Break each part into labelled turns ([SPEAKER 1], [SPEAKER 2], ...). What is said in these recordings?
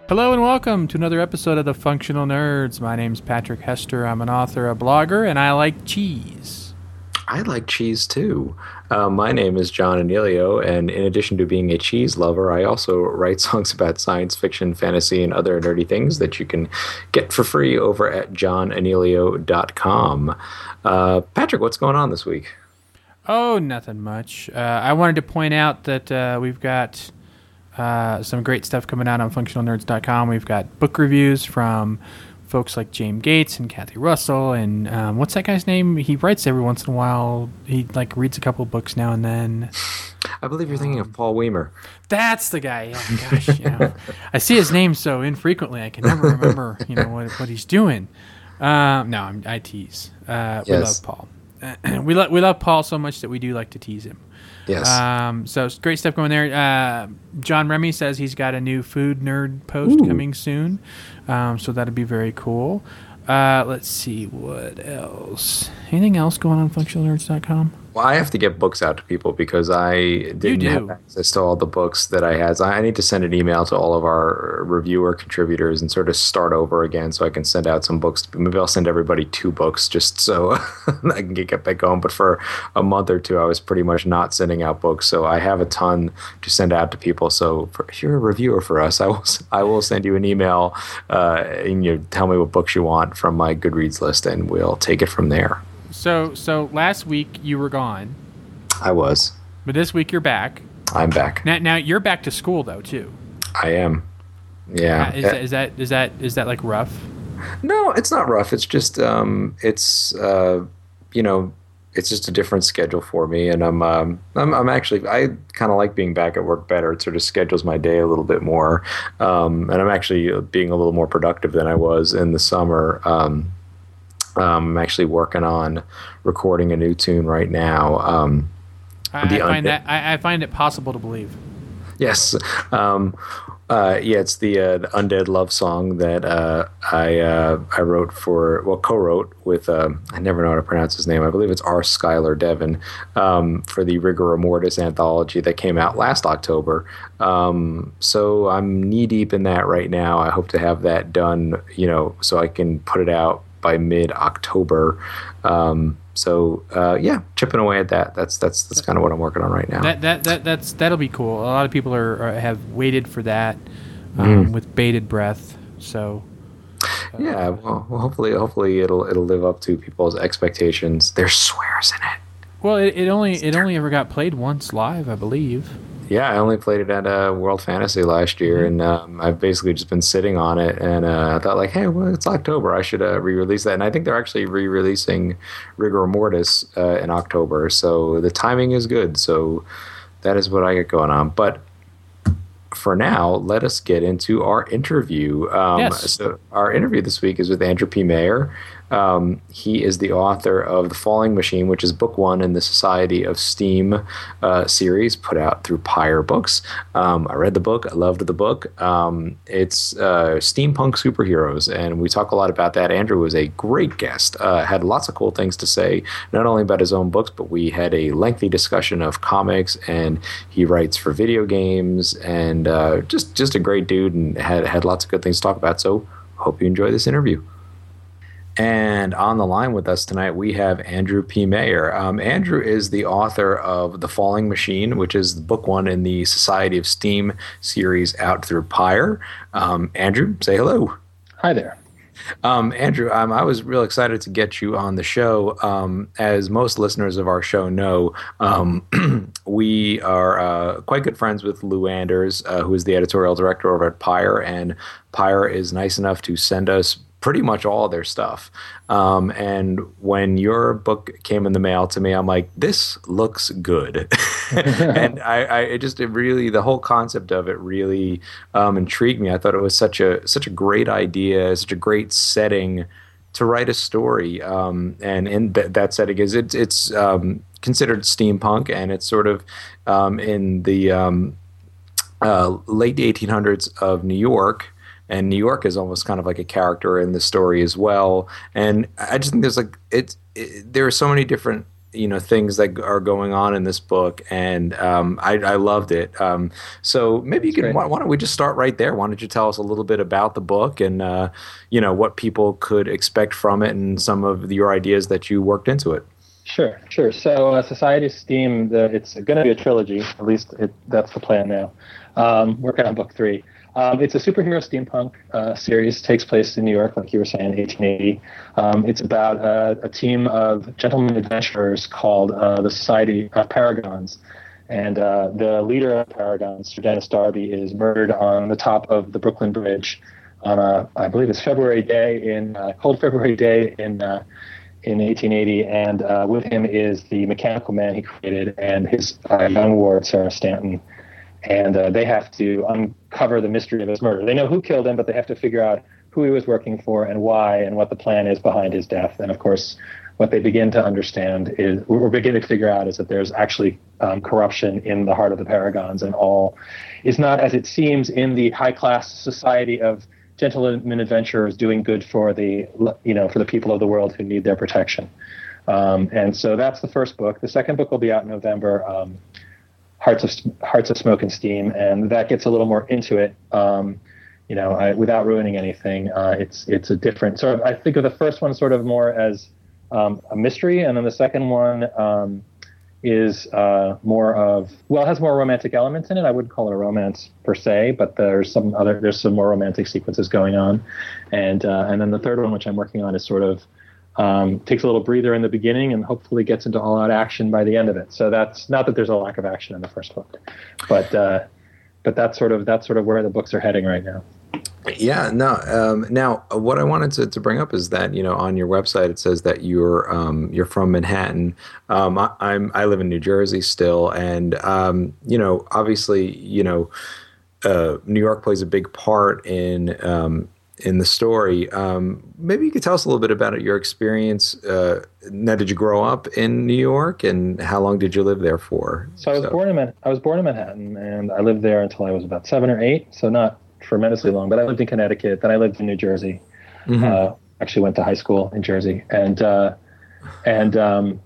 [SPEAKER 1] Hello and welcome to another episode of the Functional Nerds. My name's Patrick Hester. I'm an author, a blogger, and I like cheese.
[SPEAKER 2] I like cheese too. My name is John Anelio, and in addition to being a cheese lover, I also write songs about science fiction, fantasy, and other nerdy things that you can get for free over at johnanelio.com. Patrick, what's going on this week?
[SPEAKER 1] Oh, nothing much. I wanted to point out that we've got some great stuff coming out on functionalnerds.com. We've got book reviews from folks like James Gates and Kathy Russell, and what's that guy's name? He writes every once in a while. He reads a couple books now and then.
[SPEAKER 2] I believe you're thinking of Paul Weimer.
[SPEAKER 1] That's the guy. Oh gosh, I see his name so infrequently I can never remember, what he's doing. No, I tease.
[SPEAKER 2] Yes.
[SPEAKER 1] We love Paul. We love Paul so much that we do like to tease him.
[SPEAKER 2] Yes.
[SPEAKER 1] So great stuff going there. John Remy says he's got a new food nerd post coming soon. So that'll be very cool. Let's see what else. Anything else going on functionalnerds.com?
[SPEAKER 2] Well, I have to get books out to people because I didn't have access to all the books that I had. So I need to send an email to all of our reviewer contributors and sort of start over again so I can send out some books. Maybe I'll send everybody 2 books just so I can get back going. But for a month or two, I was pretty much not sending out books. So I have a ton to send out to people. So if you're a reviewer for us, I will send you an email and you tell me what books you want from my Goodreads list, and we'll take it from there.
[SPEAKER 1] So last week you were gone.
[SPEAKER 2] I was.
[SPEAKER 1] But this week you're back.
[SPEAKER 2] I'm back.
[SPEAKER 1] Now you're back to school though too.
[SPEAKER 2] I am. Yeah.
[SPEAKER 1] Is that like rough?
[SPEAKER 2] No, it's not rough. It's just it's just a different schedule for me, and I'm actually, I kind of like being back at work better. It sort of schedules my day a little bit more, and I'm actually being a little more productive than I was in the summer. I'm actually working on recording a new tune right now.
[SPEAKER 1] I find it possible to believe.
[SPEAKER 2] Yes. It's the Undead Love song that I wrote co-wrote with, I never know how to pronounce his name. I believe it's R. Skylar Devon, for the Rigor Mortis anthology that came out last October. So I'm knee-deep in that right now. I hope to have that done, so I can put it out by mid-October. Chipping away at that. That's kind of what I'm working on right now.
[SPEAKER 1] That'll be cool. A lot of people have waited for that with bated breath. So
[SPEAKER 2] well, hopefully it'll live up to people's expectations. There's swears in it.
[SPEAKER 1] Well, it only ever got played once live, I believe.
[SPEAKER 2] Yeah, I only played it at World Fantasy last year, and I've basically just been sitting on it, and I thought, hey, well, it's October, I should re-release that. And I think they're actually re-releasing Rigor Mortis in October, so the timing is good. So that is what I got going on. But for now, let us get into our interview.
[SPEAKER 1] Yes.
[SPEAKER 2] So our interview this week is with Andrew P. Mayer. He is the author of The Falling Machine, which is book 1 in the Society of Steam series put out through Pyre Books. I read the book. I loved the book. It's steampunk superheroes, and we talk a lot about that. Andrew was a great guest, had lots of cool things to say, not only about his own books, but we had a lengthy discussion of comics, and he writes for video games, and just a great dude, and had lots of good things to talk about. So hope you enjoy this interview. And on the line with us tonight, we have Andrew P. Mayer. Andrew is the author of The Falling Machine, which is book 1 in the Society of Steam series out through Pyre. Andrew, say hello.
[SPEAKER 3] Hi there.
[SPEAKER 2] Andrew, I was real excited to get you on the show. As most listeners of our show know, we are quite good friends with Lou Anders, who is the editorial director over at Pyre, and Pyre is nice enough to send us pretty much all their stuff. And when your book came in the mail to me, I'm like, this looks good. And the whole concept of it really intrigued me. I thought it was such a great idea, such a great setting to write a story. And in that setting is it's considered steampunk, and it's sort of in the late 1800s of New York. And New York is almost kind of like a character in the story as well. And I just think there's there are so many different things that are going on in this book, and I loved it. So maybe you can. Why don't we just start right there? Why don't you tell us a little bit about the book and what people could expect from it and some of your ideas that you worked into it?
[SPEAKER 3] Sure. So Society of Steam, it's going to be a trilogy. At least that's the plan now. Working on book 3. It's a superhero steampunk series. Takes place in New York, like you were saying, 1880. It's about a team of gentlemen adventurers called the Society of Paragons. And the leader of Paragons, Sir Dennis Darby, is murdered on the top of the Brooklyn Bridge on I believe it's cold February day in 1880, and with him is the mechanical man he created and his young ward, Sarah Stanton. And they have to uncover the mystery of his murder. They know who killed him, but they have to figure out who he was working for and why and what the plan is behind his death. And of course, what they begin to understand begin to figure out is that there's actually corruption in the heart of the Paragons, and all is not as it seems in the high-class society of gentlemen adventurers doing good for the people of the world who need their protection. And so that's the first book. The second book will be out in November. Hearts of Smoke and Steam, and that gets a little more into it. Without ruining anything, it's a different sort of. I think of the first one sort of more as a mystery, and then the second one is more of it has more romantic elements in it. I wouldn't call it a romance per se, but there's some more romantic sequences going on, and then the third one, which I'm working on, is sort of. Takes a little breather in the beginning and hopefully gets into all-out action by the end of it. So that's not that there's a lack of action in the first book, but that's sort of where the books are heading right now.
[SPEAKER 2] Yeah. No. Now, what I wanted to bring up is that on your website it says that you're from Manhattan. I live in New Jersey still, and obviously New York plays a big part in the story. Maybe you could tell us a little bit about your experience. Now, did you grow up in New York, and how long did you live there for?
[SPEAKER 3] So I was born in Manhattan, and I lived there until I was about 7 or 8, so not tremendously long, but I lived in Connecticut, then I lived in New Jersey. Mm-hmm. Actually went to high school in Jersey, and when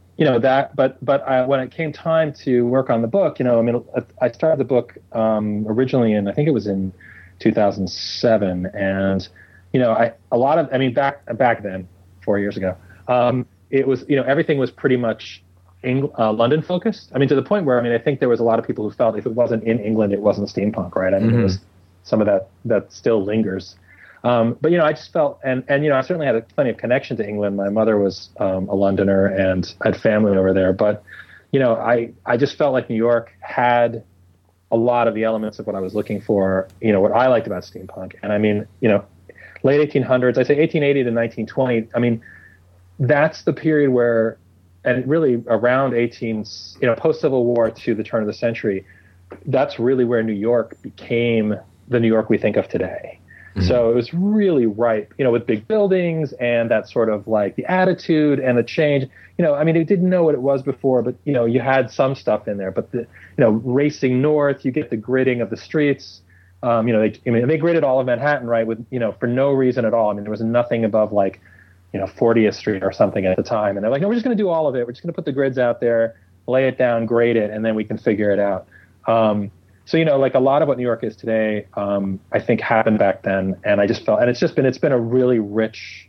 [SPEAKER 3] it came time to work on the book, I started the book originally I think it was in 2007, and back then, 4 years ago, it was, everything was pretty much London focused. I mean, to the point where, I think there was a lot of people who felt if it wasn't in England, it wasn't steampunk, right? There was some of that still lingers. But I just felt, and I certainly had plenty of connection to England. My mother was a Londoner and had family over there. But, I just felt like New York had a lot of the elements of what I was looking for, what I liked about steampunk. And late 1800s, I say 1880 to 1920. That's the period where, and really around post-Civil War to the turn of the century, that's really where New York became the New York we think of today. Mm-hmm. So it was really ripe, with big buildings and that sort of like the attitude and the change. They didn't know what it was before, but, you had some stuff in there. But, racing north, you get the gridding of the streets. They gridded all of Manhattan, right, with, for no reason at all. There was nothing above 40th Street or something at the time. And they're like, no, we're just going to do all of it. We're just going to put the grids out there, lay it down, grade it, and then we can figure it out. So, a lot of what New York is today, I think happened back then. And I just felt, and it's been a really rich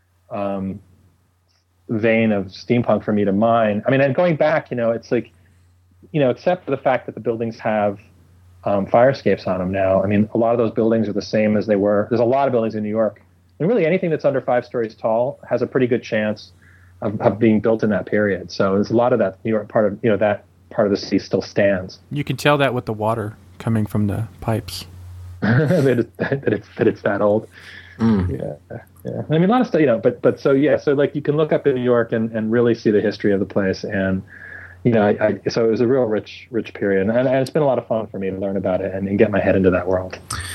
[SPEAKER 3] vein of steampunk for me to mine. And going back, it's like, except for the fact that the buildings have fire escapes on them now. A lot of those buildings are the same as they were. There's a lot of buildings in New York. And really anything that's under 5 stories tall has a pretty good chance of being built in that period. So there's a lot of that New York part of, that part of the city still stands.
[SPEAKER 1] You can tell that with the water coming from the pipes.
[SPEAKER 3] that it's that old. Yeah. A lot of stuff, but so you can look up in New York and really see the history of the place. And, so it was a real rich period. And it's been a lot of fun for me to learn about it and get my head into that world.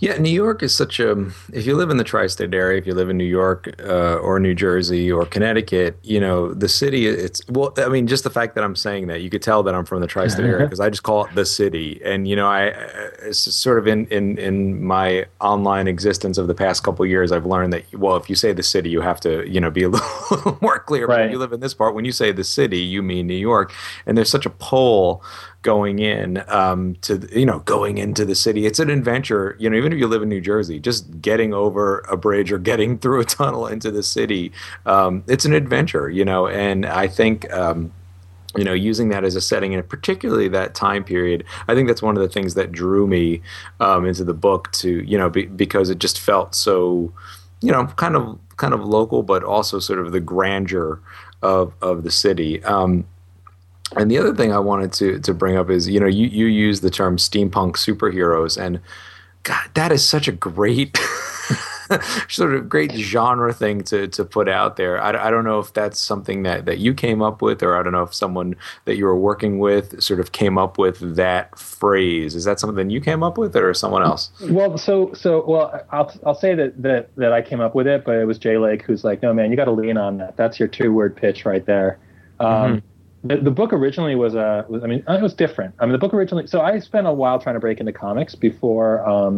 [SPEAKER 2] Yeah, New York is such a. If you live in the tri-state area, if you live in New York or New Jersey or Connecticut, the city. It's well, I mean, just the fact that I'm saying that, you could tell that I'm from the tri-state area because I just call it the city. And it's sort of in my online existence of the past couple of years, I've learned that if you say the city, you have to be a little more clear. But if you live in this part, when you say the city, you mean New York, and there's such a pull going in going into the city. It's an adventure, even if you live in New Jersey, just getting over a bridge or getting through a tunnel into the city, it's an adventure, and I think using that as a setting, and particularly that time period, I think that's one of the things that drew me into the book because it just felt so kind of local, but also sort of the grandeur of the city. And the other thing I wanted to bring up is, you use the term steampunk superheroes, and God, that is such a great sort of great genre thing to put out there. I don't know if that's something that you came up with, or I don't know if someone that you were working with sort of came up with that phrase. Is that something you came up with, or someone else?
[SPEAKER 3] Well, I'll say that I came up with it, but it was Jay Lake who's like, no man, you got to lean on that. That's your 2-word pitch right there. The book originally was it was different. I mean, the book originally. So I spent a while trying to break into comics before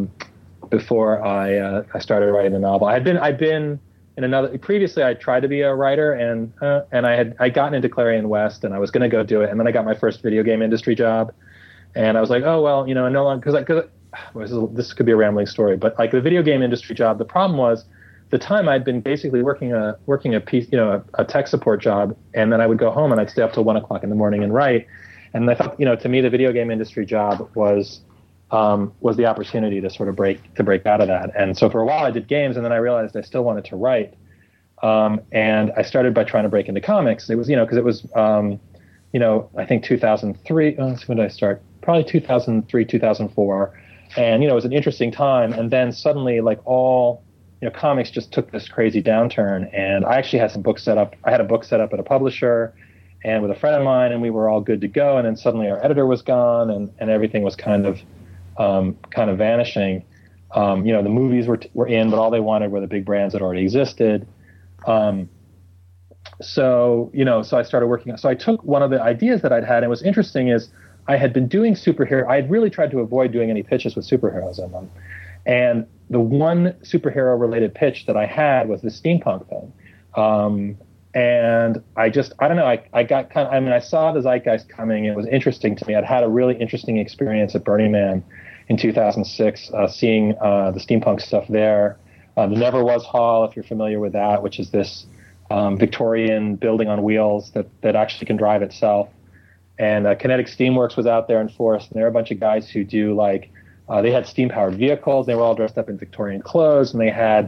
[SPEAKER 3] I started writing the novel. I'd been in another. Previously, I tried to be a writer, and I'd gotten into Clarion West, and I was going to go do it, and then I got my first video game industry job, and I was like, oh well, no longer because this could be a rambling story, but like the video game industry job, the problem was, the time I'd been basically working a piece, a tech support job, and then I would go home and I'd stay up till 1 o'clock in the morning and write. And I thought, to me, the video game industry job was the opportunity to sort of break out of that. And so for a while I did games, and then I realized I still wanted to write. And I started by trying to break into comics. It was, because it was, I think 2003. When did I start? Probably 2003, 2004. And it was an interesting time. And then suddenly, like all comics just took this crazy downturn, and I actually had some books set up. I had a book set up at a publisher and with a friend of mine, and we were all good to go. And then suddenly our editor was gone, and everything was kind of vanishing. The movies were in, but all they wanted were the big brands that already existed. So I started working on. So I took one of the ideas that I'd had, and what's interesting is I had been doing superhero. I had really tried to avoid doing any pitches with superheroes in them, and the one superhero-related pitch that I had was the steampunk thing. And I don't know, I got I saw the zeitgeist coming. It was interesting to me. I'd had a really interesting experience at Burning Man in 2006, seeing the steampunk stuff there. The Never Was Hall, if you're familiar with that, which is this Victorian building on wheels that actually can drive itself. And Kinetic Steamworks was out there in force, and there are a bunch of guys who do they had steam-powered vehicles. They were all dressed up in Victorian clothes, and they had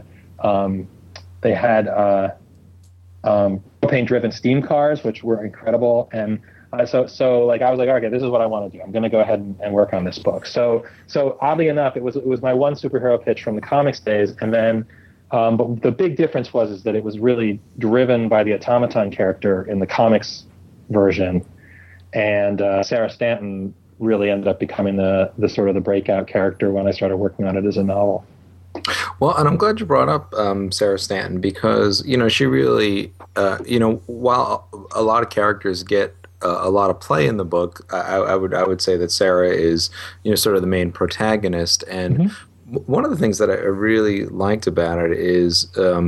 [SPEAKER 3] propane-driven steam cars, which were incredible. And so I was like, okay, this is what I want to do. I'm going to go ahead and work on this book. So oddly enough, it was my one superhero pitch from the comics days, and then. But the big difference was that it was really driven by the automaton character in the comics version, and Sarah Stanton really ended up becoming the sort of the breakout character when I started working on it as a novel.
[SPEAKER 2] Well, and I'm glad you brought up Sarah Stanton, because she really while a lot of characters get a lot of play in the book, I would say that Sarah is sort of the main protagonist. And one of the things that I really liked about it is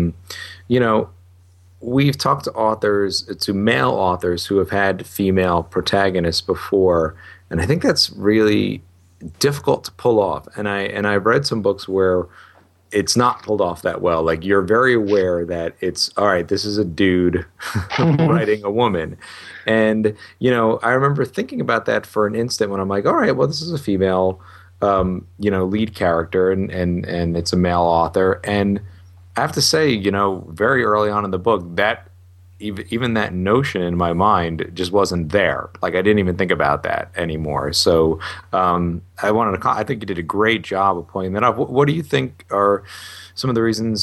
[SPEAKER 2] we've talked to male authors who have had female protagonists before, and I think that's really difficult to pull off. And I've read some books where it's not pulled off that well. Like, you're very aware that it's all right, this is a dude writing a woman. And I remember thinking about that for an instant when I'm like, all right, well, this is a female lead character, and it's a male author. And I have to say, very early on in the book, that even that notion in my mind just wasn't there. Like, I didn't even think about that anymore. So I think you did a great job of pointing that out. What do you think are some of the reasons,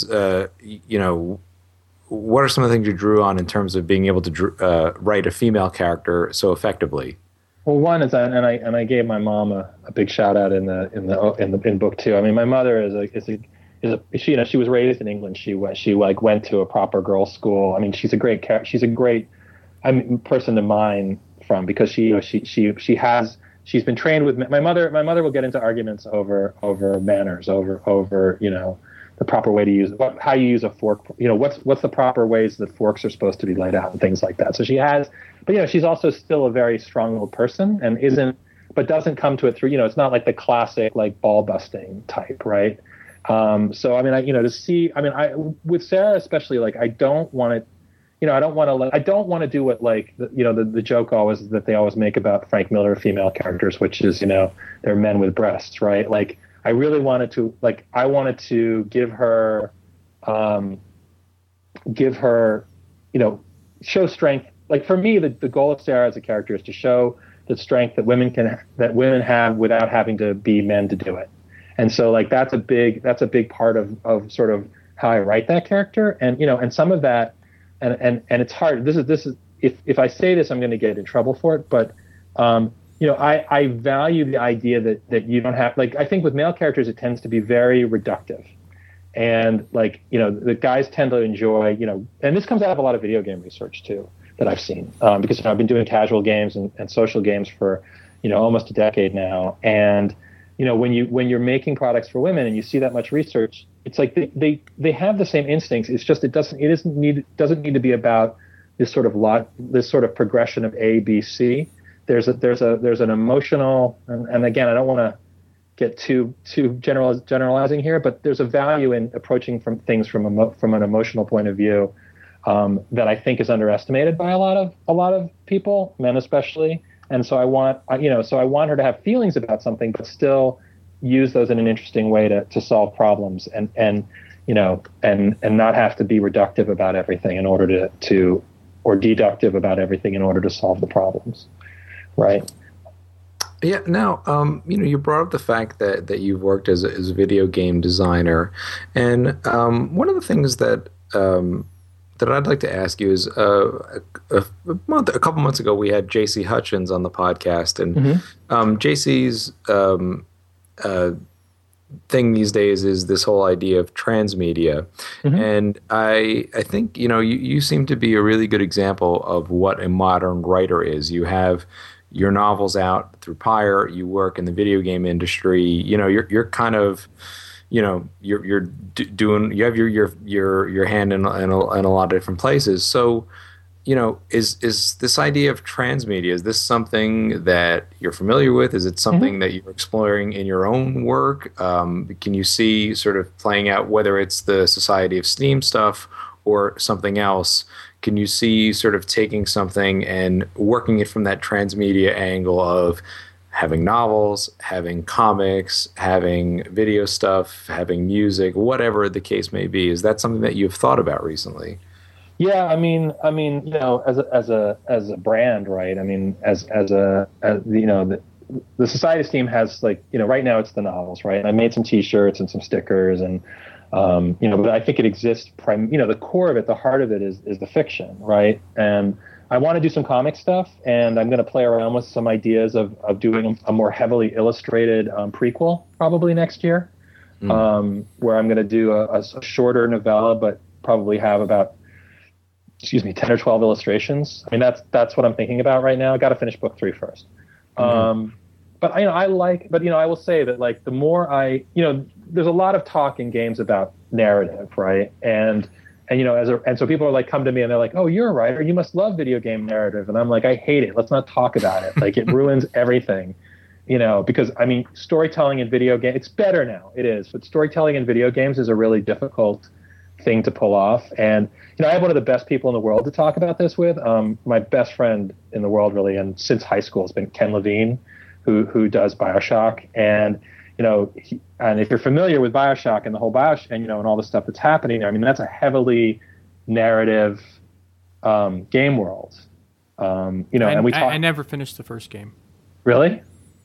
[SPEAKER 2] what are some of the things you drew on in terms of being able to write a female character so effectively?
[SPEAKER 3] Well, one is that, and I gave my mom a big shout out in book two. I mean, my mother is a she, you know, she was raised in England. She went to a proper girls' school. I mean, she's a great person to mine from, because she's been trained with my mother. My mother will get into arguments over manners, over the proper way to use how you use a fork. What's the proper ways that forks are supposed to be laid out and things like that. So she has, but she's also still a very strong-willed person and doesn't come to it through. It's not like the classic like ball busting type, right? So I mean, with Sarah especially, like I don't want to do what like the joke always is that they always make about Frank Miller female characters, which is they're men with breasts, right? Like I really wanted to give her show strength. Like for me, the goal of Sarah as a character is to show the strength that women have without having to be men to do it. And so like that's a big part of sort of how I write that character. And some of that, and it's hard. This is if I say this, I'm going to get in trouble for it. But I value the idea that you don't have, like, I think with male characters it tends to be very reductive, and like the guys tend to enjoy and this comes out of a lot of video game research too that I've seen, because I've been doing casual games and social games for almost a decade now, and when you're making products for women and you see that much research, it's like they have the same instincts. It's just it doesn't need to be about this sort of progression of A, B, C. There's an emotional, and again, I don't want to get too generalizing here, but there's a value in approaching things from an emotional point of view that I think is underestimated by a lot of people, men especially. And so I want her to have feelings about something, but still use those in an interesting way to solve problems, and not have to be reductive about everything in order to or deductive about everything in order to solve the problems. Right.
[SPEAKER 2] Yeah. Now, you brought up the fact that you've worked as a video game designer, and one of the things that I'd like to ask you is a couple months ago we had JC Hutchins on the podcast, and JC's thing these days is this whole idea of transmedia, and I think you seem to be a really good example of what a modern writer is. You have your novels out through Pyre. You work in the video game industry. You're kind of you're doing, you have your hand in a lot of different places. So is this idea of transmedia, is this something that you're familiar with? Is it something that you're exploring in your own work? Can you see sort of playing out, whether it's the Society of Steam stuff or something else? Can you see sort of taking something and working it from that transmedia angle of having novels, having comics, having video stuff, having music, whatever the case may be? Is that something that you've thought about recently?
[SPEAKER 3] Yeah, I mean, as a brand, right? I mean, the Society of Steam has, like, right now it's the novels, right? I made some T-shirts and some stickers, and but I think it exists. The core of it, the heart of it, is the fiction, right? And I want to do some comic stuff, and I'm going to play around with some ideas of doing a more heavily illustrated prequel probably next year, where I'm going to do a shorter novella, but probably have about 10 or 12 illustrations. I mean, that's what I'm thinking about right now. I got to finish book 3 first. But I will say that, like, the more there's a lot of talk in games about narrative, right? And so people are like, come to me and they're like, oh, you're a writer, you must love video game narrative. And I'm like, I hate it. Let's not talk about it. Like, it ruins everything, because I mean, storytelling in video games, it's better now. It is. But storytelling in video games is a really difficult thing to pull off. And, I have one of the best people in the world to talk about this with. My best friend in the world, really, and since high school, has been Ken Levine, who does BioShock. And, and if you're familiar with BioShock and the whole BioShock, and all the stuff that's happening there, I mean, that's a heavily narrative game world.
[SPEAKER 1] I never finished the first game.
[SPEAKER 3] Really?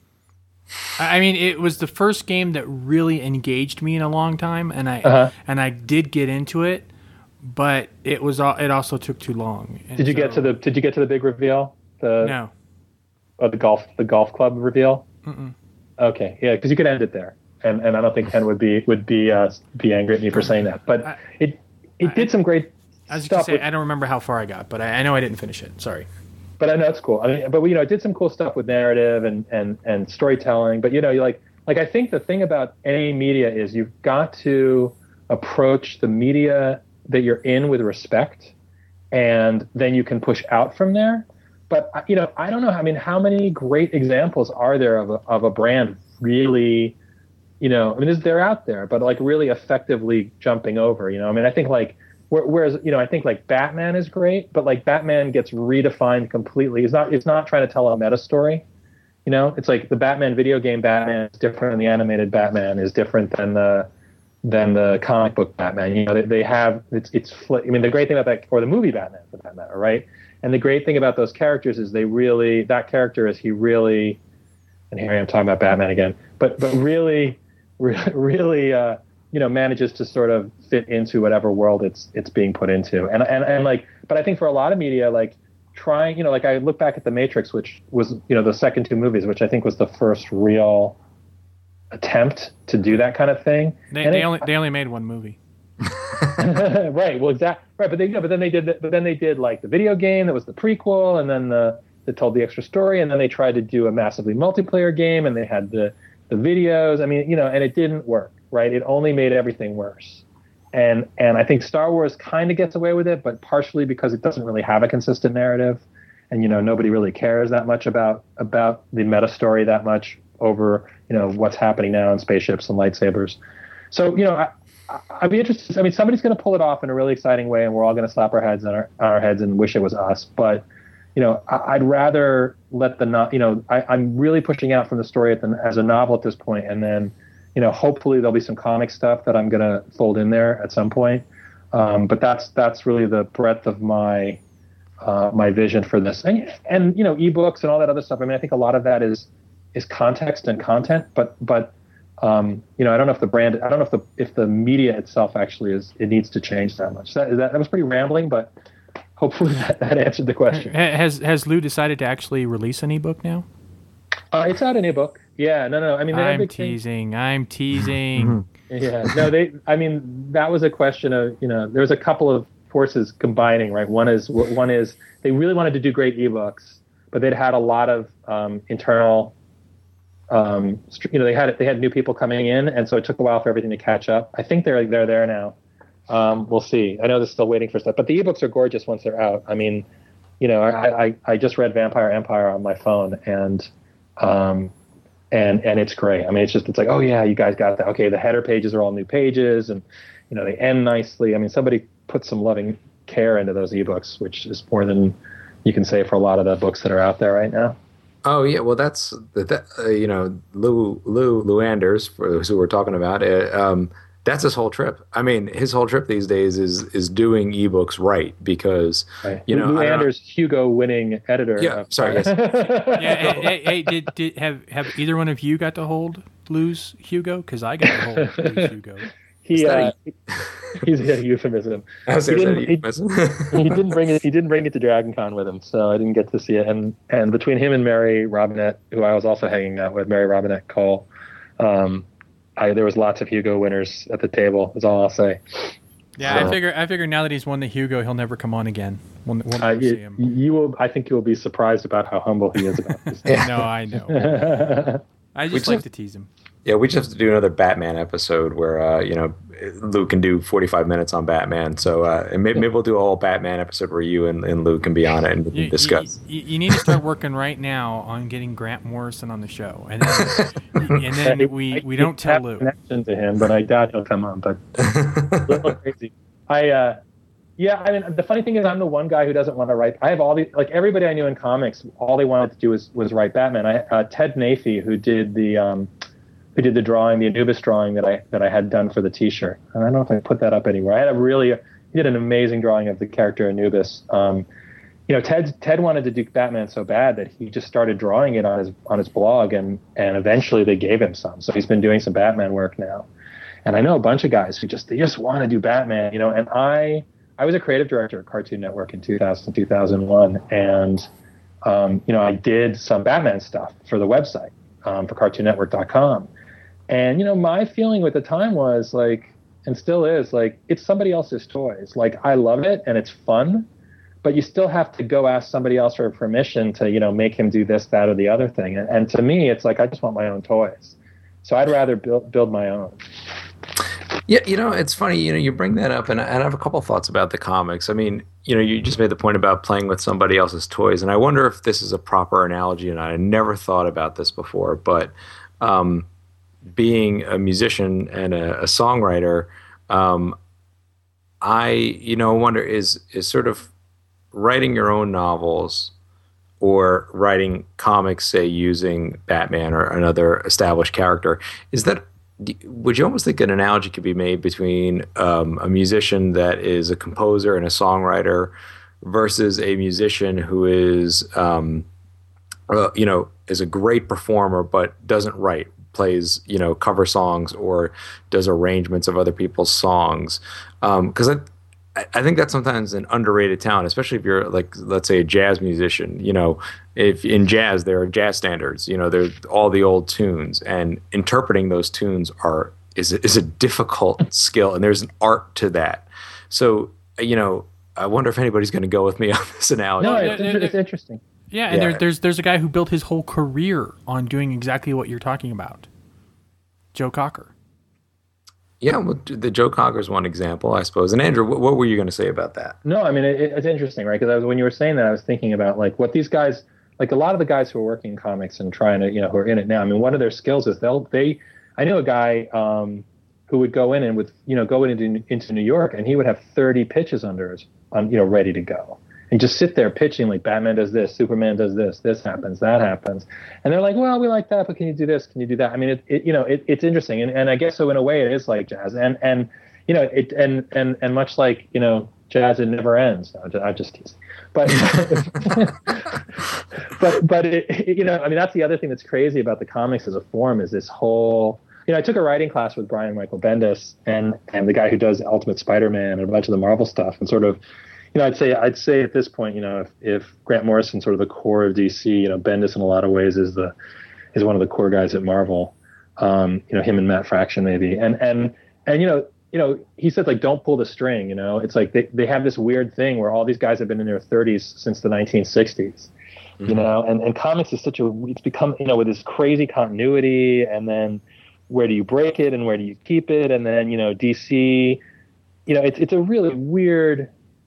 [SPEAKER 1] I mean, it was the first game that really engaged me in a long time, and I did get into it, but it also took too long.
[SPEAKER 3] Did you get to the big reveal?
[SPEAKER 1] No.
[SPEAKER 3] the golf club reveal?
[SPEAKER 1] Mm-mm.
[SPEAKER 3] Okay, yeah, because you could end it there, and I don't think Ken would be angry at me for saying that. But it did some great
[SPEAKER 1] I was
[SPEAKER 3] stuff.
[SPEAKER 1] just say, I don't remember how far I got, but I know I didn't finish it. Sorry.
[SPEAKER 3] But I know it's cool. I mean, but it did some cool stuff with narrative and storytelling. But I think the thing about any media is you've got to approach the media that you're in with respect, and then you can push out from there. But I don't know. I mean, how many great examples are there of a brand really, they're out there, but like really effectively jumping over. I mean, I think like whereas I think like Batman is great, but like Batman gets redefined completely. It's not trying to tell a meta story. It's like the Batman video game Batman is different than the animated Batman is different than the comic book Batman. They have I mean, the great thing about that, or the movie Batman for that matter, right? And the great thing about those characters is that character is he really, and here I am talking about Batman again, but really manages to sort of fit into whatever world it's being put into. And like, but I think for a lot of media, like trying, like I look back at The Matrix, which was, the second two movies, which I think was the first real attempt to do that kind of thing.
[SPEAKER 1] They only made one movie.
[SPEAKER 3] Right. Well, exactly. Right. But then they did like the video game that was the prequel, and then that told the extra story, and then they tried to do a massively multiplayer game, and they had the videos. I mean, and it didn't work. Right. It only made everything worse. And I think Star Wars kind of gets away with it, but partially because it doesn't really have a consistent narrative, and nobody really cares that much about the meta story that much over what's happening now in spaceships and lightsabers. So I'd be interested. I mean, somebody's going to pull it off in a really exciting way, and we're all going to slap our heads on our heads and wish it was us. But I'd rather let I'm really pushing out from the story as a novel at this point, and then hopefully there'll be some comic stuff that I'm going to fold in there at some point. But that's really the breadth of my vision for this, and ebooks and all that other stuff. I mean, I think a lot of that is context and content, but I don't know if the brand, I don't know if the media itself actually it needs to change that much. That was pretty rambling, but hopefully that answered the question.
[SPEAKER 1] Has Lou decided to actually release an ebook now?
[SPEAKER 3] It's out an ebook. Yeah, no. I mean,
[SPEAKER 1] I'm teasing.
[SPEAKER 3] Yeah, no, that was a question of, there was a couple of forces combining, right? One is they really wanted to do great ebooks, but they'd had a lot of internal, they had new people coming in, and so it took a while for everything to catch up. I think they're there now. We'll see. I know they're still waiting for stuff, but the ebooks are gorgeous once they're out. I mean, I just read Vampire Empire on my phone, and it's great. I mean, it's like, oh yeah, you guys got that. Okay, the header pages are all new pages, and they end nicely. I mean, somebody put some loving care into those ebooks, which is more than you can say for a lot of the books that are out there right now.
[SPEAKER 2] Oh yeah, well that's Lou Anders, for those who we're talking about. That's his whole trip. I mean, his whole trip these days is doing ebooks right, because
[SPEAKER 3] Lou Anders, Hugo-winning editor.
[SPEAKER 2] Yeah, sorry. Yes.
[SPEAKER 1] Hey, have either one of you got to hold Lou's Hugo? Because I got to hold Lou's Hugo.
[SPEAKER 3] He's a euphemism.
[SPEAKER 2] He
[SPEAKER 3] didn't bring it to DragonCon with him, so I didn't get to see it. And between him and Mary Robinette, who I was also hanging out with, Mary Robinette Cole, there was lots of Hugo winners at the table. Is all I'll say.
[SPEAKER 1] Yeah, so, I figure now that he's won the Hugo, he'll never come on again. We'll never see him.
[SPEAKER 3] I think you will be surprised about how humble he is about this.
[SPEAKER 1] No, I know. I just like to tease him.
[SPEAKER 2] Yeah, we just have to do another Batman episode where Lou can do 45 minutes on Batman. So and maybe we'll do a whole Batman episode where you and Lou can be on it and we can discuss.
[SPEAKER 1] You need to start working right now on getting Grant Morrison on the show, and then we don't tell Lou.
[SPEAKER 3] Connection to him, but I doubt he'll come on. But a little crazy. I mean, the funny thing is, I'm the one guy who doesn't want to write. I have all the everybody I knew in comics, all they wanted to do was write Batman. Ted Nafee, who did the drawing, the Anubis drawing that I had done for the T-shirt. And I don't know if I put that up anywhere. He did an amazing drawing of the character Anubis. Ted wanted to do Batman so bad that he just started drawing it on his blog, and eventually they gave him some. So he's been doing some Batman work now. And I know a bunch of guys who just want to do Batman, and I was a creative director at Cartoon Network in 2000, 2001, and I did some Batman stuff for the website, for CartoonNetwork.com. And, my feeling at the time was like, and still is, like, it's somebody else's toys. Like, I love it and it's fun, but you still have to go ask somebody else for permission to, make him do this, that, or the other thing. And to me, it's like, I just want my own toys. So I'd rather build my own.
[SPEAKER 2] Yeah, it's funny, you bring that up, and I have a couple thoughts about the comics. I mean, you just made the point about playing with somebody else's toys, and I wonder if this is a proper analogy, and I never thought about this before, but being a musician and a songwriter, I wonder is sort of writing your own novels or writing comics, say using Batman or another established character, would you almost think an analogy could be made between a musician that is a composer and a songwriter versus a musician who is is a great performer but doesn't write, plays cover songs or does arrangements of other people's songs? Because I think that's sometimes an underrated talent, especially if you're, like, let's say, a jazz musician. If in jazz there are jazz standards, there's all the old tunes, and interpreting those tunes is a difficult skill, and there's an art to that. So I wonder if anybody's going to go with me on this analogy.
[SPEAKER 3] No, it's interesting.
[SPEAKER 1] Yeah, and there's a guy who built his whole career on doing exactly what you're talking about, Joe Cocker.
[SPEAKER 2] Yeah, well, the Joe Cocker is one example, I suppose. And Andrew, what were you going to say about that?
[SPEAKER 3] No, I mean, it's interesting, right? Because when you were saying that, I was thinking about, like, what these guys, like, a lot of the guys who are working in comics and trying to, who are in it now. I mean, one of their skills is I know a guy who would go in and go into New York, and he would have 30 pitches under his, ready to go. And just sit there pitching, like, Batman does this, Superman does this happens, that happens. And they're like, well, we like that, but can you do this? Can you do that? I mean, it's interesting. And I guess so in a way it is like jazz. And much like, jazz, it never ends. I just tease. But, but I mean, that's the other thing that's crazy about the comics as a form is this whole, I took a writing class with Brian Michael Bendis and the guy who does Ultimate Spider-Man and a bunch of the Marvel stuff, and sort of, I'd say at this point, if Grant Morrison, sort of the core of DC, Bendis in a lot of ways is one of the core guys at Marvel. Him and Matt Fraction maybe, and he said, like, don't pull the string. It's like they have this weird thing where all these guys have been in their 30s since the 1960s. Mm-hmm. And comics is it's become, with this crazy continuity, and then where do you break it and where do you keep it, and then DC, it's a really weird.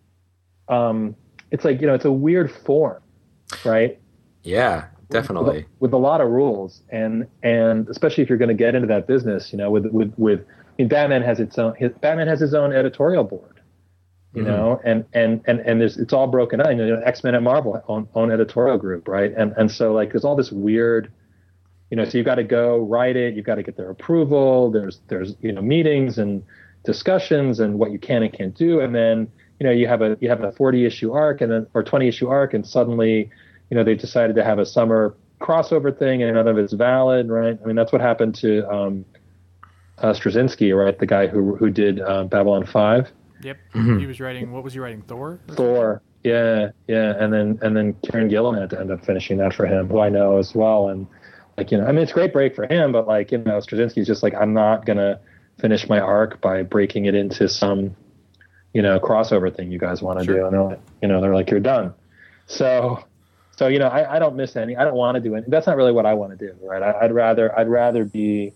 [SPEAKER 3] It's like, it's a weird form, right?
[SPEAKER 2] Yeah, definitely.
[SPEAKER 3] With a lot of rules, and especially if you're going to get into that business, Batman has his own editorial board, and it's all broken up. X-Men at Marvel own editorial group, right? And so, like, there's all this weird, so you've got to go write it, you've got to get their approval. There's meetings and discussions and what you can and can't do, and then you have a 40-issue arc or 20-issue arc, and suddenly, they decided to have a summer crossover thing, and none of it's valid, right? I mean, that's what happened to Straczynski, right? The guy who did Babylon 5.
[SPEAKER 1] Yep, mm-hmm. He was writing. What was he writing? Thor.
[SPEAKER 3] Yeah, and then Kieran Gillen had to end up finishing that for him, who I know as well, and like I mean, it's a great break for him, but like Straczynski's just like, I'm not gonna finish my arc by breaking it into some crossover thing you guys want to do, and they're like, you're done. So I don't miss any. I don't want to do it. That's not really what I want to do, right? I'd rather be,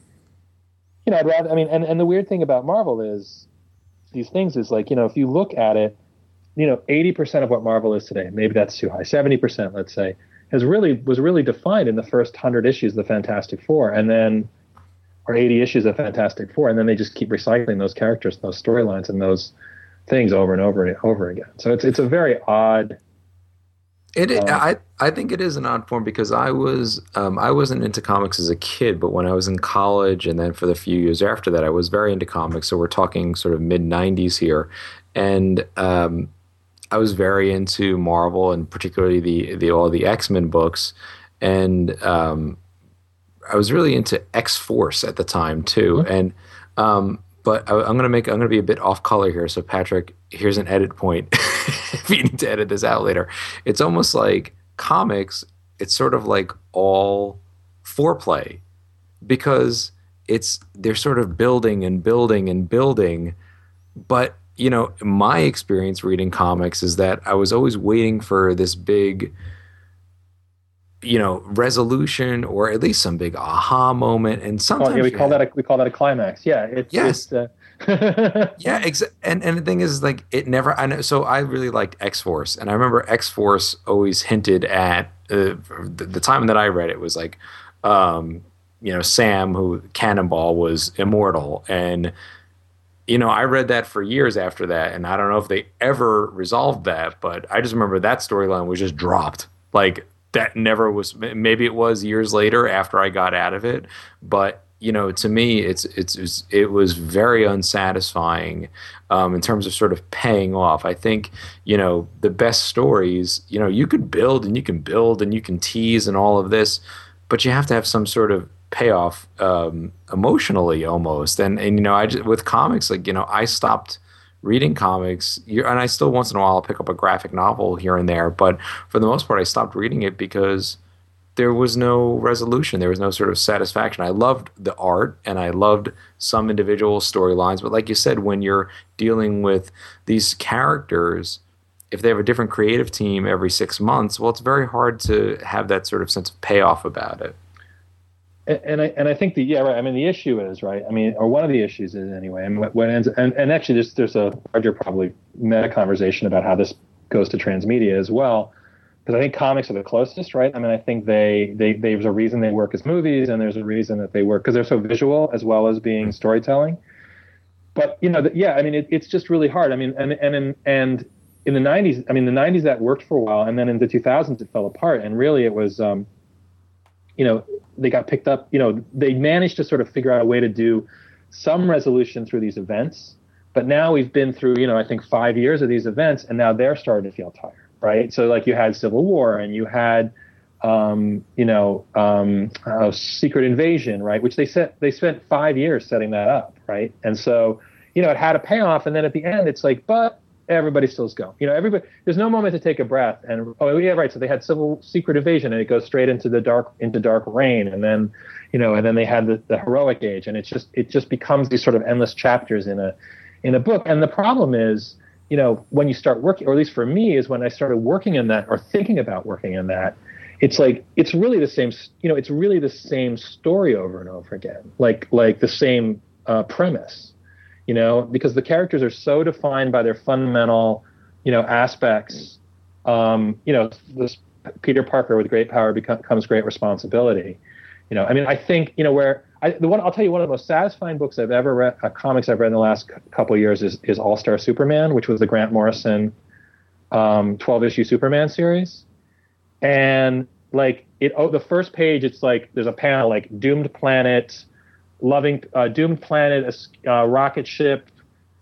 [SPEAKER 3] I mean, and the weird thing about Marvel is these things is like, if you look at it, 80% of what Marvel is today, maybe that's too high, 70%, let's say, was really defined in the first 100 issues of the Fantastic Four, and then, or 80 issues of Fantastic Four, and then they just keep recycling those characters, those storylines, and those things over and over and over again. So it's a very odd.
[SPEAKER 2] I think it is an odd form, because I wasn't into comics as a kid, but when I was in college and then for the few years after that, I was very into comics. So we're talking sort of mid 90s here, and I was very into Marvel, and particularly all the X-Men books, and I was really into X-Force at the time too, mm-hmm. and. But I'm gonna be a bit off color here. So Patrick, here's an edit point. If you need to edit this out later, it's almost like comics, it's sort of like all foreplay because they're sort of building and building and building. But, my experience reading comics is that I was always waiting for this big, resolution or at least some big aha moment. And sometimes
[SPEAKER 3] we call that a climax. Yeah.
[SPEAKER 2] Yes. Yeah. And the thing is, like, it never, I know. So I really liked X-Force, and I remember X-Force always hinted at the time that I read it was like, Sam, who Cannonball, was immortal. And, I read that for years after that, and I don't know if they ever resolved that, but I just remember that storyline was just dropped. Like, that never was. Maybe it was years later after I got out of it, but to me, it was very unsatisfying in terms of sort of paying off. I think the best stories, you could build and you can build and you can tease and all of this, but you have to have some sort of payoff emotionally almost. And I just, with comics, like I stopped reading comics, and I still once in a while I'll pick up a graphic novel here and there, but for the most part I stopped reading it because there was no resolution. There was no sort of satisfaction. I loved the art and I loved some individual storylines, but like you said, when you're dealing with these characters, if they have a different creative team every 6 months, well, it's very hard to have that sort of sense of payoff about it.
[SPEAKER 3] And I think the issue is, right, or one of the issues is anyway, and actually there's a larger probably meta conversation about how this goes to transmedia as well, because I think comics are the closest, right? I think there's a reason they work as movies, and there's a reason that they work because they're so visual as well as being storytelling. But it's just really hard. And in the 90s, the 90s that worked for a while, and then in the 2000s it fell apart, and really it was they got picked up, they managed to sort of figure out a way to do some resolution through these events. But now we've been through, I think 5 years of these events, and now they're starting to feel tired, right? So like you had Civil War, and you had, Secret Invasion, right? Which they spent 5 years setting that up, right? And so, it had a payoff, and then at the end it's like, but everybody still's going. Everybody. There's no moment to take a breath. And right. So they had Secret Invasion, and it goes straight into Dark Reign, and then, and then they had the Heroic Age, and it just becomes these sort of endless chapters in a book. And the problem is, when you start working, or at least for me, is when I started working in that or thinking about working in that, it's like it's really the same. It's really the same story over and over again, like the same premise. Because the characters are so defined by their fundamental, aspects. This Peter Parker, with great power comes great responsibility. I think, I'll tell you, one of the most satisfying books I've ever read, comics I've read in the last couple of years is All-Star Superman, which was the Grant Morrison 12-issue Superman series. And the first page, it's like there's a panel like doomed planet, doomed planet, rocket ship,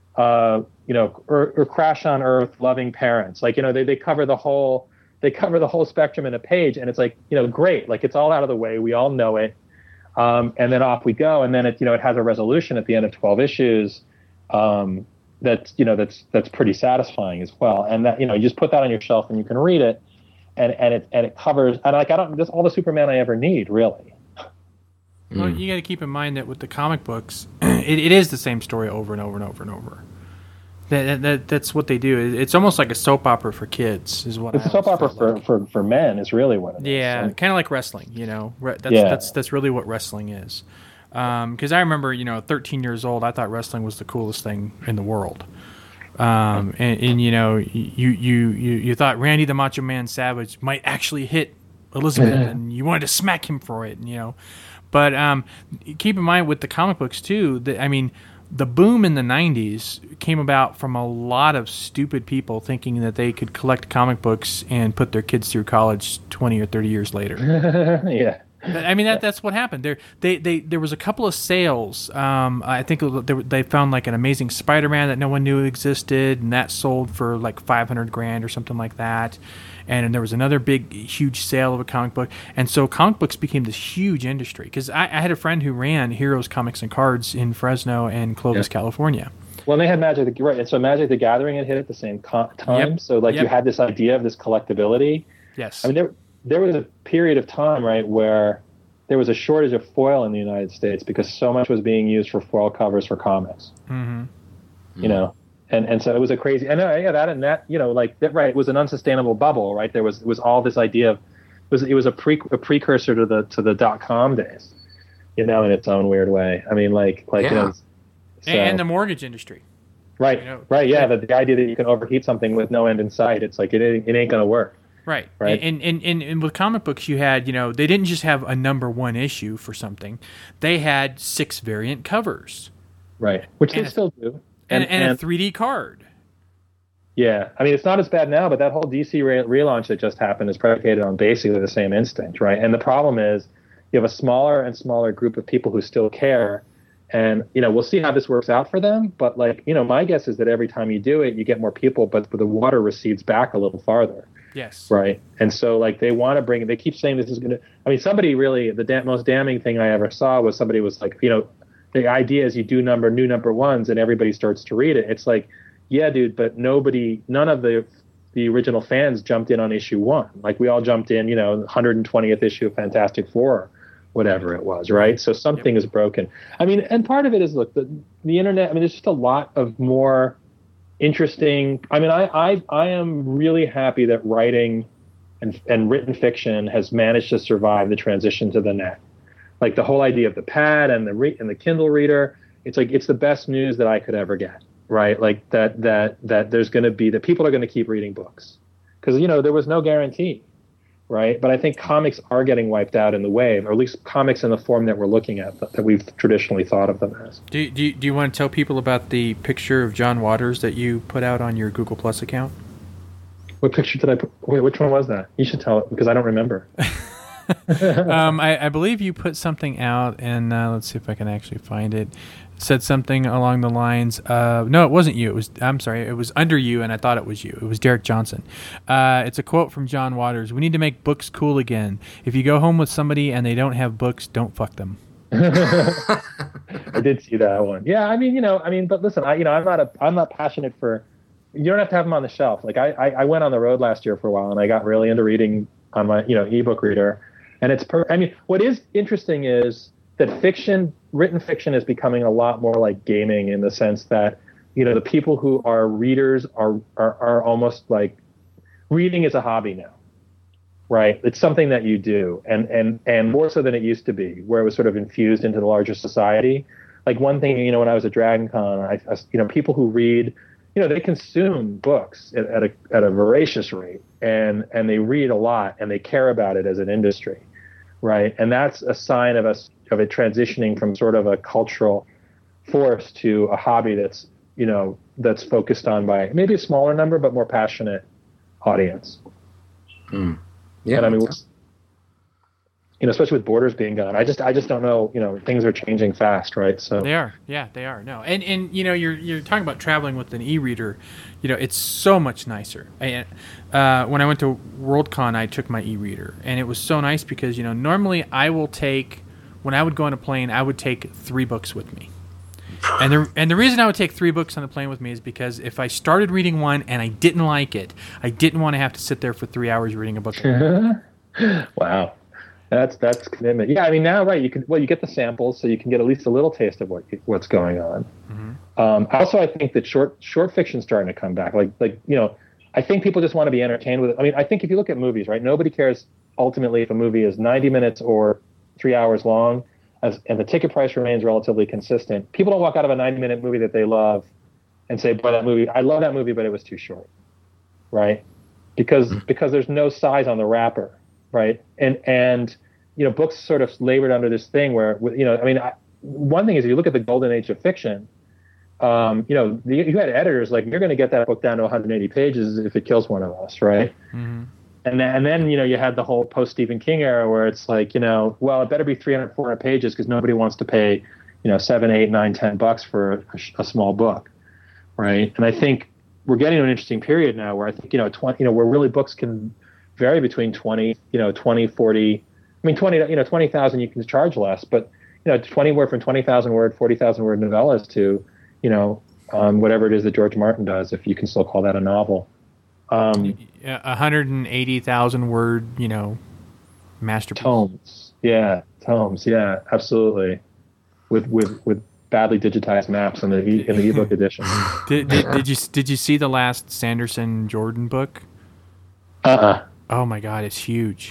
[SPEAKER 3] or crash on Earth, loving parents. They cover the whole spectrum in a page, and it's like, great, like it's all out of the way, we all know it, and then off we go, and then it has a resolution at the end of 12 issues, that's pretty satisfying as well, and that you just put that on your shelf and you can read it, and it covers, and that's all the Superman I ever need, really.
[SPEAKER 1] Well, you got to keep in mind that with the comic books, it is the same story over and over and over and over. That's what they do. It's almost like a soap opera for kids, is what.
[SPEAKER 3] It's a soap opera for men. Is really what it is.
[SPEAKER 1] Yeah, kind of like wrestling. That's really what wrestling is. Because I remember, 13 years old, I thought wrestling was the coolest thing in the world. And you thought Randy the Macho Man Savage might actually hit Elizabeth, and you wanted to smack him for it, But keep in mind with the comic books too, the boom in the 90s came about from a lot of stupid people thinking that they could collect comic books and put their kids through college 20 or 30 years later.
[SPEAKER 3] Yeah.
[SPEAKER 1] That's what happened. There was a couple of sales. I think they found like an Amazing Spider-Man that no one knew existed, and that sold for like $500,000 or something like that. And there was another big, huge sale of a comic book. And so comic books became this huge industry. Because I had a friend who ran Heroes Comics and Cards in Fresno and Clovis, California.
[SPEAKER 3] Well, they had Magic, right? And so Magic the Gathering had hit at the same time. Yep. So you had this idea of this collectability.
[SPEAKER 1] Yes.
[SPEAKER 3] there was a period of time, right, where there was a shortage of foil in the United States because so much was being used for foil covers for comics.
[SPEAKER 1] Mm-hmm.
[SPEAKER 3] You know, and so it was a crazy, and that, you know, like that, right, it was an unsustainable bubble, right? It was all this idea of, it was a precursor to the .com days, you know, in its own weird way. I mean, like you know, so,
[SPEAKER 1] and the mortgage industry.
[SPEAKER 3] Right,
[SPEAKER 1] you know,
[SPEAKER 3] right, yeah. The idea that you can overheat something with no end in sight, it's like it ain't going to work.
[SPEAKER 1] Right.
[SPEAKER 3] Right.
[SPEAKER 1] And with comic books, you had, you know, they didn't just have a number one issue for something. They had 6 variant covers.
[SPEAKER 3] Right. Which they still do.
[SPEAKER 1] And a 3D card.
[SPEAKER 3] Yeah. I mean, it's not as bad now, but that whole DC relaunch that just happened is predicated on basically the same instinct, right? And the problem is you have a smaller and smaller group of people who still care. And, you know, we'll see how this works out for them. But, like, you know, my guess is that every time you do it, you get more people, but the water recedes back a little farther.
[SPEAKER 1] Yes.
[SPEAKER 3] Right. And so, like, they want to bring, they keep saying this is going to, I mean, somebody really, the most damning thing I ever saw was somebody was like, you know, the idea is you do new number ones and everybody starts to read it. It's like, yeah, dude, but none of the original fans jumped in on issue 1. Like, we all jumped in, you know, 120th issue of Fantastic Four, whatever it was, right? So something is broken. I mean, and part of it is, look, the internet, I mean, there's just a lot of more interesting. I mean, I am really happy that writing and written fiction has managed to survive the transition to the net. Like, the whole idea of the pad and the Kindle reader, it's like, it's the best news that I could ever get, right? Like that there's going to be, that people are going to keep reading books, because, you know, there was no guarantee, right? But I think comics are getting wiped out in the wave, or at least comics in the form that we're looking at, that we've traditionally thought of them as.
[SPEAKER 1] Do you want to tell people about the picture of John Waters that you put out on your Google Plus account?
[SPEAKER 3] What picture did I put? Wait, which one was that? You should tell it, because I don't remember.
[SPEAKER 1] I believe you put something out, and let's see if I can actually find it. Said something along the lines of, no, it wasn't you. I'm sorry, it was under you, and I thought it was you. It was Derek Johnson. It's a quote from John Waters. "We need to make books cool again. If you go home with somebody and they don't have books, don't fuck them."
[SPEAKER 3] I did see that one. Yeah, I mean, but listen, I'm not passionate for. You don't have to have them on the shelf. Like, I went on the road last year for a while, and I got really into reading on my ebook reader, and it's what is interesting is that written fiction is becoming a lot more like gaming, in the sense that, you know, the people who are readers are almost like, reading is a hobby now, right? It's something that you do, and more so than it used to be, where it was sort of infused into the larger society. Like, one thing, you know, when I was at Dragon Con, people who read, you know, they consume books at a voracious rate, and they read a lot, and they care about it as an industry, right? And that's a sign of it transitioning from sort of a cultural force to a hobby that's, you know, that's focused on by maybe a smaller number but more passionate audience.
[SPEAKER 2] Yeah,
[SPEAKER 3] and I mean, you know, especially with borders being gone, I just don't know. You know, things are changing fast, right? So
[SPEAKER 1] they are, yeah, they are. No, and you know, you're talking about traveling with an e-reader. You know, it's so much nicer. When I went to Worldcon, I took my e-reader, and it was so nice because, you know, normally when I would go on a plane, I would take 3 books with me. And the reason I would take 3 books on the plane with me is because if I started reading one and I didn't like it, I didn't want to have to sit there for 3 hours reading a book.
[SPEAKER 3] Wow. That's commitment. Yeah, I mean, now, right, you get the samples, so you can get at least a little taste of what's going on. Mm-hmm. Also, I think that short fiction's starting to come back. Like, you know, I think people just want to be entertained with it. I mean, I think if you look at movies, right, nobody cares ultimately if a movie is 90 minutes or 3 hours long, and the ticket price remains relatively consistent. People don't walk out of a 90-minute movie that they love and say, boy, I love that movie, but it was too short, right? Because there's no size on the wrapper. Right. And, you know, books sort of labored under this thing where, you know, I mean, one thing is, if you look at the golden age of fiction, you know, you had editors like, you're going to get that book down to 180 pages if it kills one of us. Right. Mm-hmm. And then, you know, you had the whole post Stephen King era where it's like, you know, well, it better be 300, 400 pages because nobody wants to pay, you know, $7, $8, $9, $10 for a small book. Right. And I think we're getting to an interesting period now where I think, you know, where really books can vary between 20, 40, I mean, 20,000 you can charge less, but, you know, 20 word from 20,000 word, 40,000 word novellas to, you know, whatever it is that George Martin does, if you can still call that a novel.
[SPEAKER 1] 180,000 word, you know, masterpiece.
[SPEAKER 3] Tomes, yeah, absolutely. With badly digitized maps in the ebook edition.
[SPEAKER 1] Did you see the last Sanderson Jordan book? Oh my God, it's huge.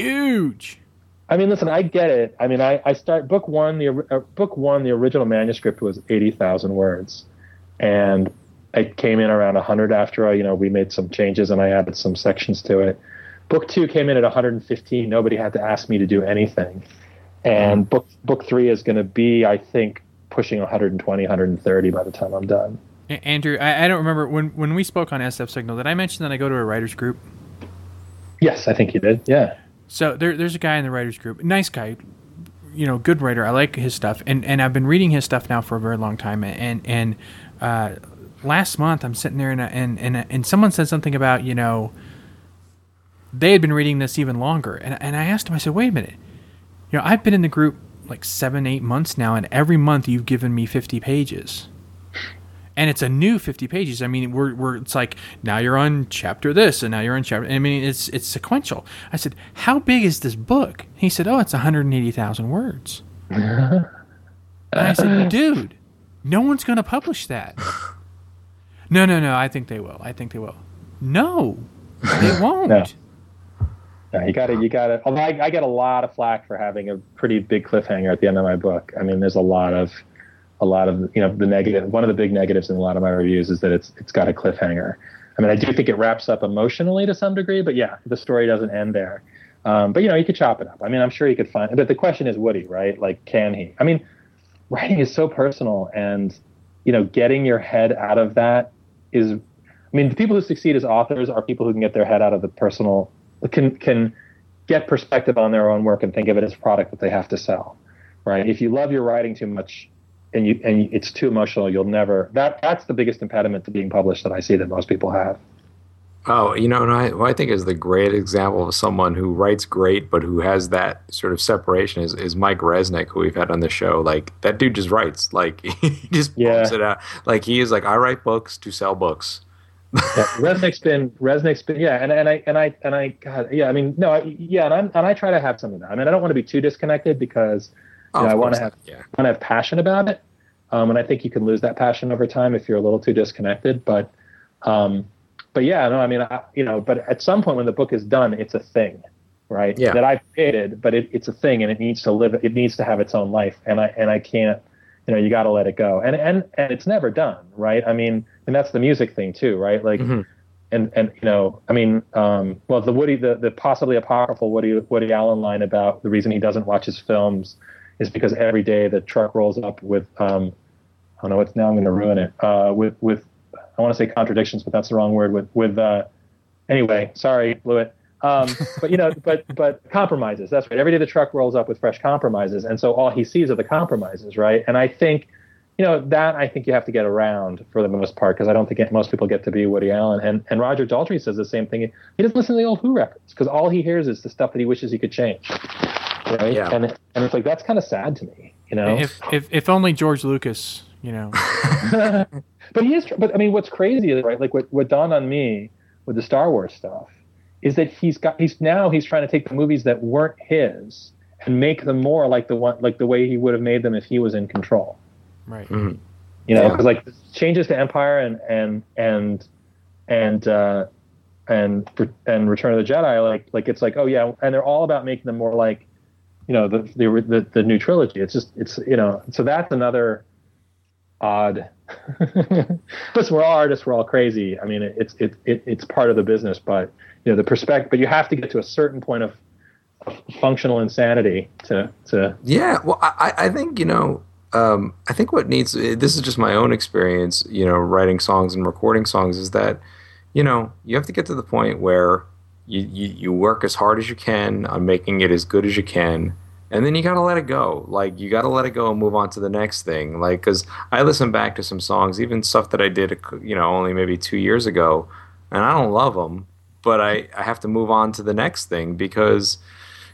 [SPEAKER 3] I mean, listen, I get it. I mean, I start book one. The original manuscript was 80,000 words, and I came in around 100 after we made some changes and I added some sections to it. Book two came in at 115. Nobody had to ask me to do anything, and book three is going to be, I think, pushing 120, 130 by the time I'm done.
[SPEAKER 1] Andrew, I don't remember when we spoke on SF Signal. Did I mention that I go to a writers group?
[SPEAKER 3] Yes, I think you did. Yeah.
[SPEAKER 1] So there's a guy in the writers group, nice guy, good writer. I like his stuff, and I've been reading his stuff now for a very long time. And last month I'm sitting there and someone said something about they had been reading this even longer, and I asked him. I said, wait a minute, I've been in the group like 7-8 months now, and every month you've given me 50 pages. And it's a new 50 pages. I mean, it's like, now you're on chapter this, and now you're on chapter. I mean, it's sequential. I said, how big is this book? He said, it's 180,000 words. And I said, dude, no one's going to publish that. No, I think they will. No, they won't.
[SPEAKER 3] No, you got it. Although I get a lot of flack for having a pretty big cliffhanger at the end of my book. I mean, there's a lot of the negative. One of the big negatives in a lot of my reviews is that it's got a cliffhanger. I mean, I do think it wraps up emotionally to some degree, but yeah, the story doesn't end there. But you could chop it up. I mean, I'm sure you could find. But the question is, would he? Right? Like, can he? I mean, writing is so personal, and getting your head out of that is. I mean, the people who succeed as authors are people who can get their head out of the personal, can get perspective on their own work and think of it as a product that they have to sell. Right? If you love your writing too much, and it's too emotional, you'll never. That's the biggest impediment to being published that I see that most people have.
[SPEAKER 2] Oh, and what I think is the great example of someone who writes great, but who has that sort of separation is Mike Resnick, who we've had on the show. Like, that dude just writes. Like, he just pumps it out. Like, he is like, I write books to sell books.
[SPEAKER 3] Yeah, Resnick's been yeah, and I God, yeah, I mean, no, and I try to have some of that. I mean, I don't want to be too disconnected because I want to have passion about it, and I think you can lose that passion over time if you're a little too disconnected. But yeah, no, I mean, but at some point when the book is done, it's a thing, right?
[SPEAKER 2] Yeah.
[SPEAKER 3] That I've created, but it's a thing, and it needs to live. It needs to have its own life, and I can't. You got to let it go, and it's never done, right? I mean, and that's the music thing too, right? Like, and I mean, well, the possibly apocryphal Woody Allen line about the reason he doesn't watch his films is because every day the truck rolls up with I don't know what's now I'm going to ruin it with I want to say contradictions, but that's the wrong word with anyway, sorry, blew it. But compromises. That's right. Every day the truck rolls up with fresh compromises, and so all he sees are the compromises, right? And I think, that I think you have to get around for the most part, because I don't think most people get to be Woody Allen. And Roger Daltrey says the same thing. He doesn't listen to the old Who records because all he hears is the stuff that he wishes he could change, right? Yeah. And it's like, that's kind of sad to me,
[SPEAKER 1] If only George Lucas,
[SPEAKER 3] But I mean, what's crazy is, right? Like what dawned on me with the Star Wars stuff is that he's trying to take the movies that weren't his and make them more like the way he would have made them if he was in control.
[SPEAKER 1] Right.
[SPEAKER 2] Mm-hmm.
[SPEAKER 3] Because like changes to Empire and Return of the Jedi, like it's like, oh yeah, and they're all about making them more like, the new trilogy. It's so that's another odd. Listen, we're all artists, we're all crazy. I mean, it's part of the business, but the perspective. But you have to get to a certain point of functional insanity to.
[SPEAKER 2] Yeah, well, I think I think what needs. This is just my own experience. Writing songs and recording songs is that you have to get to the point where you work as hard as you can on making it as good as you can. And then you got to let it go. Like, you got to let it go and move on to the next thing. Like, because I listen back to some songs, even stuff that I did, only maybe 2 years ago, and I don't love them, but I have to move on to the next thing because,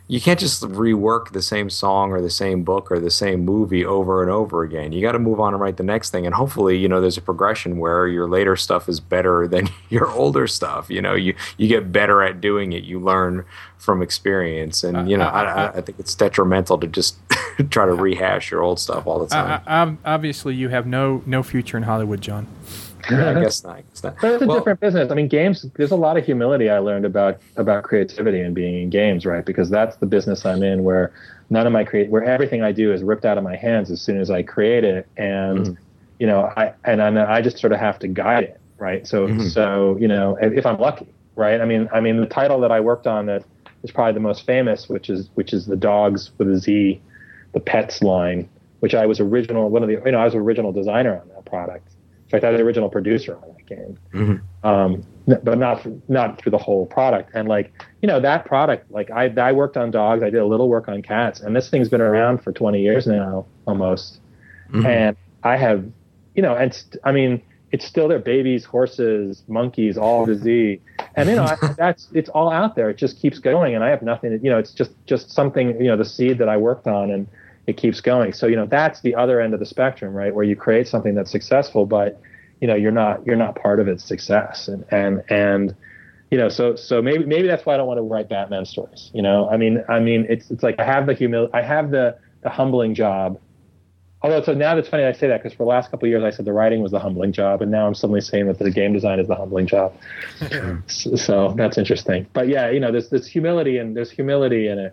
[SPEAKER 2] you can't just rework the same song or the same book or the same movie over and over again. You got to move on and write the next thing. And hopefully, there's a progression where your later stuff is better than your older stuff. You get better at doing it. You learn from experience. And, I think it's detrimental to just try to rehash your old stuff all the time.
[SPEAKER 1] Obviously, you have no future in Hollywood, John.
[SPEAKER 2] Yeah, I guess not.
[SPEAKER 3] But it's a different business. I mean, games, there's a lot of humility I learned about creativity and being in games, right? Because that's the business I'm in, where where everything I do is ripped out of my hands as soon as I create it. And, I just sort of have to guide it, right? So, if I'm lucky, right? I mean, the title that I worked on that is probably the most famous, which is the Dogs with a Z, the Pets line, which I was original designer on that product. In fact, I was the original producer on that game, but not through the whole product. And that product, I worked on dogs, I did a little work on cats, and this thing's been around for 20 years now, almost. And I have, it's still there: babies, horses, monkeys, all the Z, and it's all out there. It just keeps going, and I have nothing. It's just something. The seed that I worked on, and it keeps going. So, that's the other end of the spectrum, right? Where you create something that's successful, but, you're not part of its success. And so maybe that's why I don't want to write Batman stories. It's like I have the humbling job. Although, so now it's funny I say that, because for the last couple of years I said the writing was the humbling job, and now I'm suddenly saying that the game design is the humbling job. So that's interesting. But yeah, there's humility in it.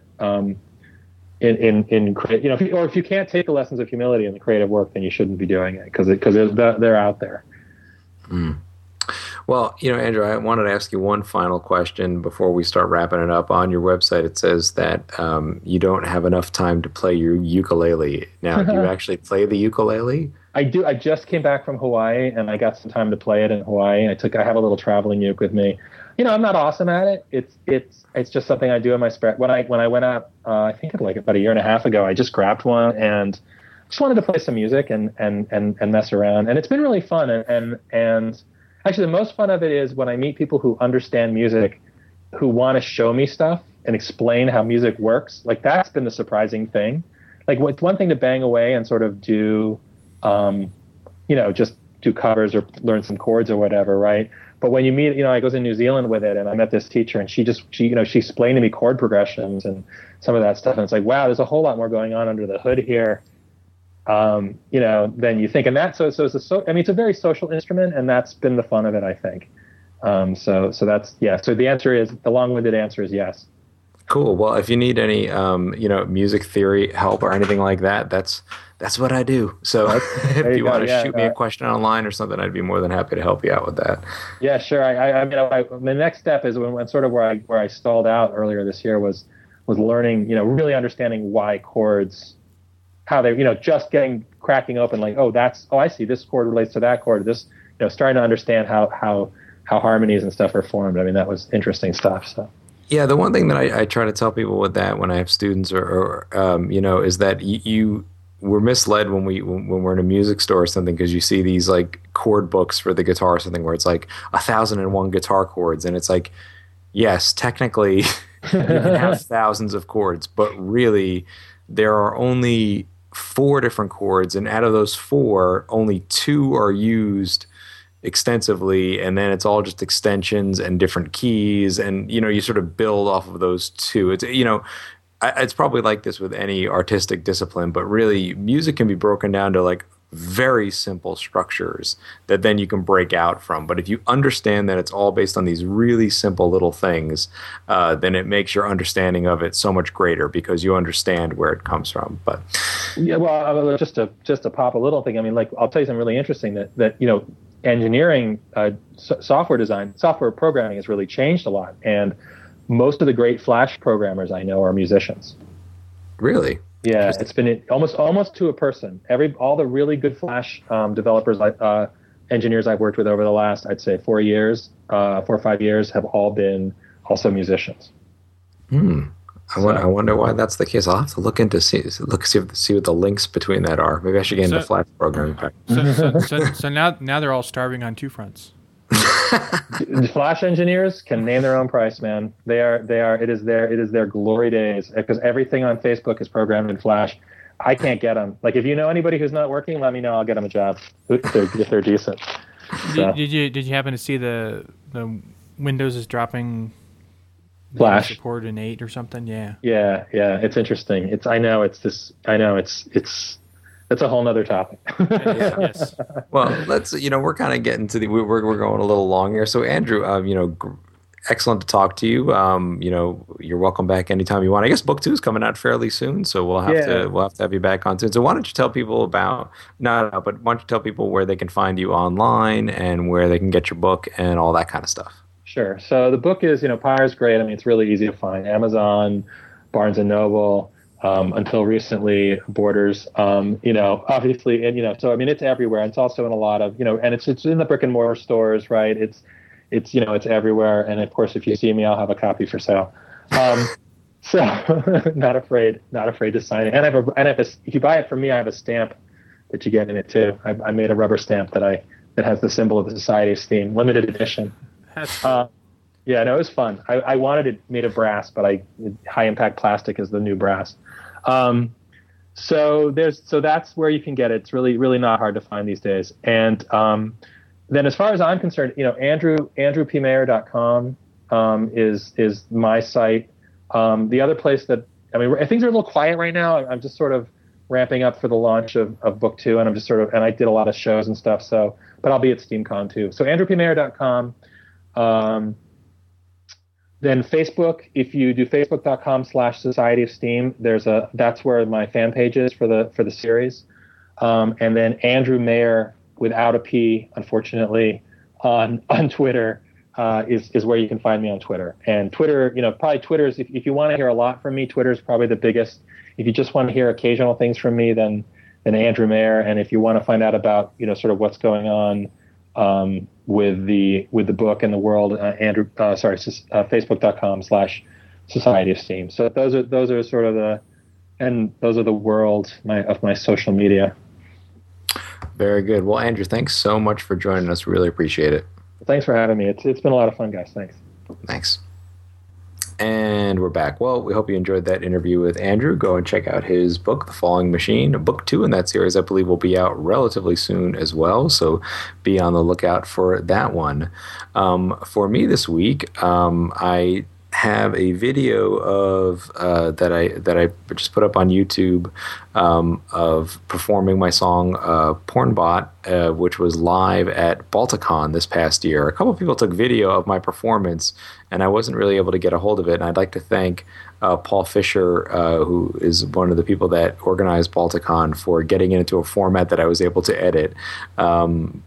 [SPEAKER 3] If you can't take the lessons of humility in the creative work, then you shouldn't be doing it, because they're out there.
[SPEAKER 2] Well, Andrew, I wanted to ask you one final question before we start wrapping it up. On your website, it says that you don't have enough time to play your ukulele. Now, do you actually play the ukulele?
[SPEAKER 3] I do. I just came back from Hawaii, and I got some time to play it in Hawaii. I have a little traveling uke with me. I'm not awesome at it. It's just something I do in my spare. When I went out, I think about a year and a half ago, I just grabbed one and just wanted to play some music and mess around. And it's been really fun. And actually, the most fun of it is when I meet people who understand music, who want to show me stuff and explain how music works. That's been the surprising thing. It's one thing to bang away and sort of do, just do covers or learn some chords or whatever, right? But when you meet, I was in New Zealand with it, and I met this teacher, and she explained to me chord progressions and some of that stuff, and it's like, wow, there's a whole lot more going on under the hood here, than you think. And that, so it's it's a very social instrument, and that's been the fun of it, I think. So that's, yeah. So the long-winded answer is yes.
[SPEAKER 2] Cool. Well, if you need any, music theory help or anything like that, that's what I do. So if you want to shoot me a question online or something, I'd be more than happy to help you out with that.
[SPEAKER 3] Yeah, sure. The next step is when sort of where I stalled out earlier this year was learning, really understanding why chords, how they, just cracking open, I see this chord relates to that chord. This, starting to understand how harmonies and stuff are formed. That was interesting stuff. So.
[SPEAKER 2] Yeah, the one thing that I try to tell people with that when I have students or is that you we're misled when we're in a music store or something, because you see these chord books for the guitar or something where it's 1,001 guitar chords, and it's yes, technically you can have thousands of chords, but really there are only 4 different chords, and out of those 4, only 2 are used extensively, and then it's all just extensions and different keys, and you sort of build off of those 2. It's probably like this with any artistic discipline, but really music can be broken down to very simple structures that then you can break out from. But if you understand that it's all based on these really simple little things, then it makes your understanding of it so much greater, because you understand where it comes from. But
[SPEAKER 3] yeah, well, just to pop a little thing. I'll tell you something really interesting that engineering, software design, software programming has really changed a lot, and most of the great Flash programmers I know are musicians.
[SPEAKER 2] Really?
[SPEAKER 3] Yeah, it's been almost to a person. All the really good Flash developers, engineers I've worked with over the last, I'd say 4 or 5 years, have all been also musicians.
[SPEAKER 2] I wonder why that's the case. I'll have to look into see what the links between that are. Maybe I should get into Flash programming.
[SPEAKER 1] So now they're all starving on 2 fronts.
[SPEAKER 3] The Flash engineers can name their own price, man. It is their glory days, because everything on Facebook is programmed in Flash. I can't get them. Like, if you know anybody who's not working, let me know. I'll get them a job if they're decent. So.
[SPEAKER 1] Did you happen to see the Windows is dropping
[SPEAKER 3] Flash
[SPEAKER 1] support in 8 or something? Yeah.
[SPEAKER 3] Yeah. It's interesting. It's a whole nother topic.
[SPEAKER 1] Yes.
[SPEAKER 2] Well, let's, we're kind of getting to we're going a little long here. So Andrew, excellent to talk to you. You're welcome back anytime you want. I guess book 2 is coming out fairly soon, so we'll have to have you back on soon. So why don't you tell people why don't you tell people where they can find you online and where they can get your book and all that kind of stuff?
[SPEAKER 3] Sure. So the book is, Pyre's great. I mean, it's really easy to find. Amazon, Barnes and Noble. Until recently, Borders, obviously, and so I mean, it's everywhere. And it's also in a lot of, and it's in the brick and mortar stores, right? It's everywhere. And of course, if you see me, I'll have a copy for sale. So not afraid to sign it. And if you buy it from me, I have a stamp that you get in it too. I made a rubber stamp that has the symbol of the Society of Steam, limited edition. Yeah, no, it was fun. I wanted it made of brass, but high impact plastic is the new brass. So that's where you can get it. It's really, really not hard to find these days. And then as far as I'm concerned, andrewpmayer.com is my site. The other place things are a little quiet right now. I'm just sort of ramping up for the launch of book 2, and I'm just and I did a lot of shows and stuff. But I'll be at SteamCon too. So andrewpmayer.com. Then Facebook, if you do facebook.com/Society of Steam, that's where my fan page is for the series. And then Andrew Mayer without a P, unfortunately, on Twitter is where you can find me on Twitter. And Twitter, probably Twitter is, if you want to hear a lot from me, Twitter is probably the biggest. If you just want to hear occasional things from me, then Andrew Mayer. And if you want to find out about sort of what's going on with the book and the world, Facebook.com/Society of Steam. So those are sort of the world of my social media.
[SPEAKER 2] Very good. Well, Andrew, thanks so much for joining us. Really appreciate it.
[SPEAKER 3] Thanks for having me. It's been a lot of fun, guys.
[SPEAKER 2] Thanks. And we're back. Well, we hope you enjoyed that interview with Andrew. Go and check out his book, The Falling Machine. Book 2 in that series, I believe, will be out relatively soon as well. So be on the lookout for that one. For me this week, I have a video of that I just put up on YouTube of performing my song Pornbot, which was live at Balticon this past year. A couple of people took video of my performance, and I wasn't really able to get a hold of it. And I'd like to thank Paul Fisher, who is one of the people that organized Balticon, for getting it into a format that I was able to edit. I'm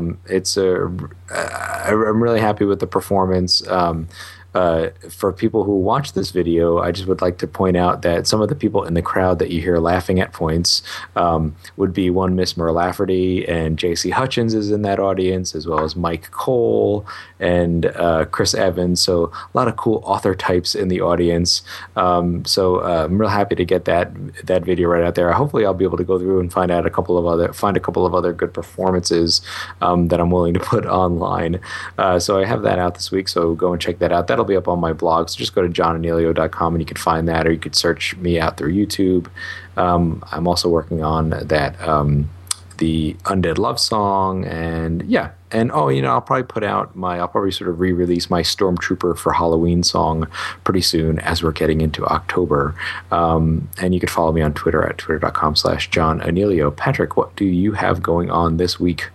[SPEAKER 2] really happy with the performance. For people who watch this video, I just would like to point out that some of the people in the crowd that you hear laughing at points would be one Miss Merle Lafferty, and J.C. Hutchins is in that audience, as well as Mike Cole and Chris Evans. So a lot of cool author types in the audience. I'm real happy to get that video right out there. Hopefully I'll be able to go through and find a couple of other good performances that I'm willing to put online. So I have that out this week, so go and check that out. That'll be up on my blog, so just go to johnanelio.com and you can find that, or you could search me out through YouTube. I'm also working on that the Undead Love song, and I'll probably sort of re-release my Stormtrooper for Halloween song pretty soon as we're getting into October. And you can follow me on Twitter at twitter.com/JohnAnelio. Patrick, what do you have going on this week?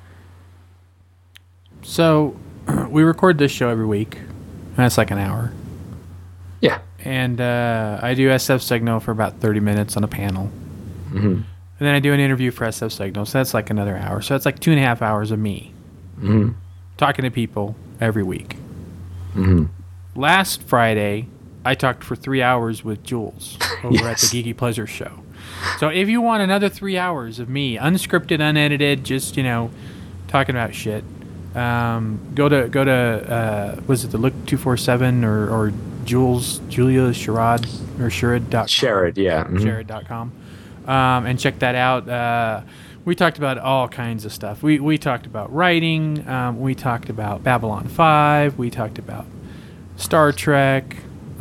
[SPEAKER 1] So we record this show every week, and that's like an hour.
[SPEAKER 2] Yeah.
[SPEAKER 1] And I do SF Signal for about 30 minutes on a panel.
[SPEAKER 2] Mm-hmm.
[SPEAKER 1] And then I do an interview for SF Signal, so that's like another hour. So it's like 2.5 hours of me talking to people every week. Mm-hmm. Last Friday, I talked for 3 hours with Jules over at the Geeky Pleasure Show. So if you want another 3 hours of me, unscripted, unedited, just, talking about shit, go to was it the Look 247 or Julia Sherrod or Sherrod.com?
[SPEAKER 2] Sherrod, yeah.
[SPEAKER 1] Sherrod.com. And check that out. We talked about all kinds of stuff. We talked about writing. We talked about Babylon 5. We talked about Star Trek.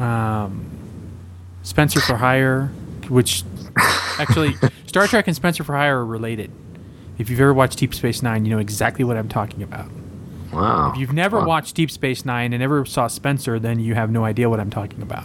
[SPEAKER 1] Spencer for Hire, which actually Star Trek and Spencer for Hire are related. If you've ever watched Deep Space Nine, you know exactly what I'm talking about.
[SPEAKER 2] Wow.
[SPEAKER 1] If you've never watched Deep Space Nine and never saw Spencer, then you have no idea what I'm talking about.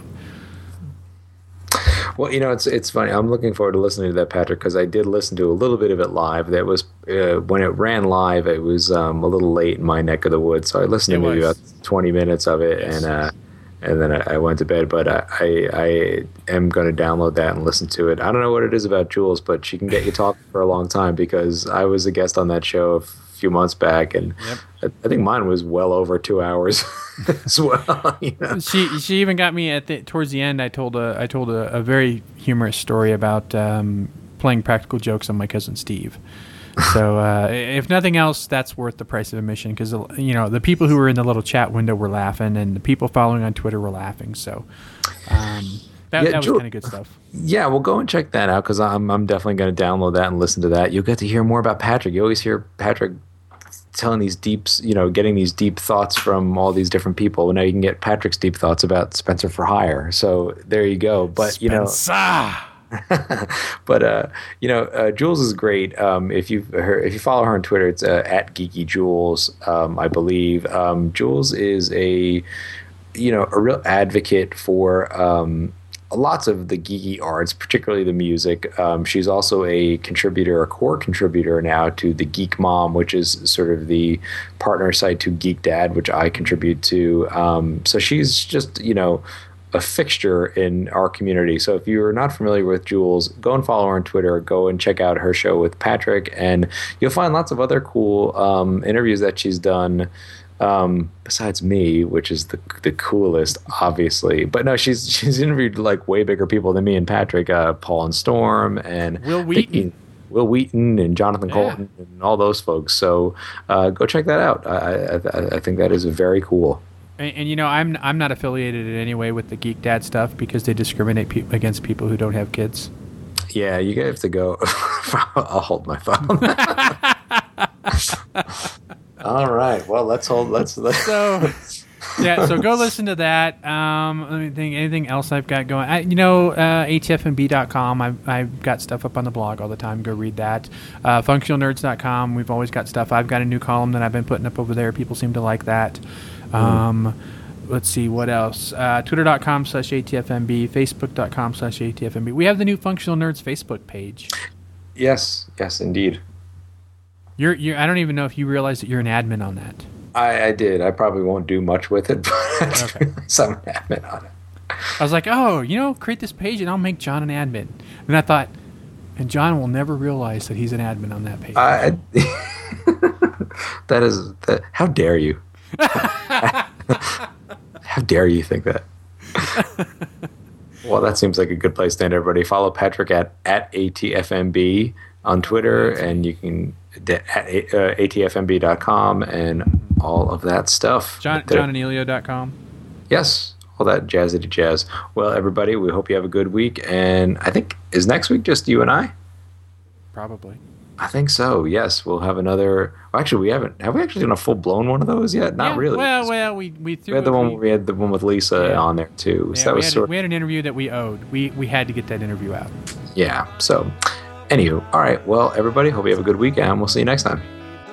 [SPEAKER 2] Well, it's funny. I'm looking forward to listening to that, Patrick, because I did listen to a little bit of it live. That was when it ran live. It was a little late in my neck of the woods, so I listened to maybe about 20 minutes of it, yes. And then I went to bed. But I am going to download that and listen to it. I don't know what it is about Jules, but she can get you talking for a long time, because I was a guest on that show a few months back, and I think mine was well over 2 hours as well.
[SPEAKER 1] She even got me towards the end. I told a very humorous story about playing practical jokes on my cousin Steve. So if nothing else, that's worth the price of admission, because the people who were in the little chat window were laughing, and the people following on Twitter were laughing. So that was kind of good stuff.
[SPEAKER 2] Yeah, well, go and check that out, because I'm definitely going to download that and listen to that. You'll get to hear more about Patrick. You always hear Patrick telling these getting these deep thoughts from all these different people. Now you can get Patrick's deep thoughts about Spencer for Hire. So there you go. But
[SPEAKER 1] Spencer.
[SPEAKER 2] But Jules is great. If you follow her on Twitter, it's at Geeky Jules, I believe. Jules is a real advocate for lots of the geeky arts, particularly the music. She's also a core contributor now to the Geek Mom, which is sort of the partner site to Geek Dad, which I contribute to. So she's just a fixture in our community. So if you're not familiar with Jules, go and follow her on Twitter. Go and check out her show with Patrick, and you'll find lots of other cool interviews that she's done. Besides me, which is the coolest, obviously. But no, she's interviewed like way bigger people than me and Patrick, Paul and Storm, and
[SPEAKER 1] Will Wheaton
[SPEAKER 2] and Jonathan Colton and all those folks. So go check that out. I think that is very cool.
[SPEAKER 1] And I'm not affiliated in any way with the Geek Dad stuff, because they discriminate against people who don't have kids.
[SPEAKER 2] Yeah, you have to go. I'll hold my phone. All right. Well, let's. So
[SPEAKER 1] go listen to that. Let me think. Anything else I've got going? ATFMB.com. I've got stuff up on the blog all the time. Go read that. FunctionalNerds.com. We've always got stuff. I've got a new column that I've been putting up over there. People seem to like that. Let's see what else. Twitter.com/ATFMB. Facebook.com/ATFMB. We have the new Functional Nerds Facebook page.
[SPEAKER 2] Yes, indeed.
[SPEAKER 1] You're. I don't even know if you realize that you're an admin on that.
[SPEAKER 2] I did. I probably won't do much with it, but I'm an admin on it.
[SPEAKER 1] I was like, create this page and I'll make John an admin. And I thought, and John will never realize that he's an admin on that page. How dare you? How dare you think that? Well, that seems like a good place to end, everybody. Follow Patrick at ATFMB on Twitter, and you can at atfmb.com and all of that stuff. JohnandElio.com.
[SPEAKER 2] Yes, all that jazzity jazz. Well, everybody, we hope you have a good week. And I think, is next week just you and I?
[SPEAKER 1] Probably.
[SPEAKER 2] I think so. Yes, we'll have another. Well, actually, we haven't. Have we actually done a full blown one of those yet? Not really.
[SPEAKER 1] Well, we threw.
[SPEAKER 2] We had the one with Lisa on there too.
[SPEAKER 1] Yeah,
[SPEAKER 2] so that
[SPEAKER 1] we had an interview that we owed. We had to get that interview out.
[SPEAKER 2] Yeah. So, anywho, all right. Well, everybody, hope you have a good week, and we'll see you next time.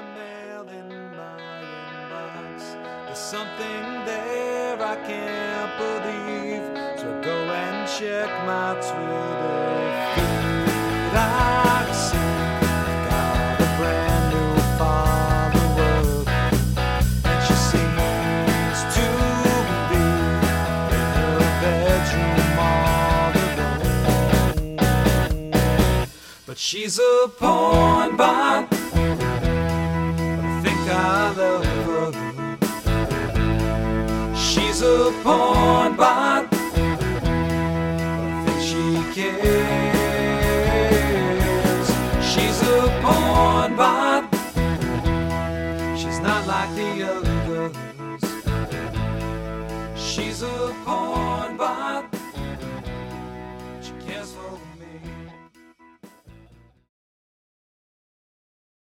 [SPEAKER 4] There's something there I can't believe. So go and check my Twitter feed. I see got a brand new follower, and she seems to be in her bedroom all alone. But she's a porn bot. I think I love her. She's a porn bot. I think she cares. She's a porn bot. She's not like the others. She's a porn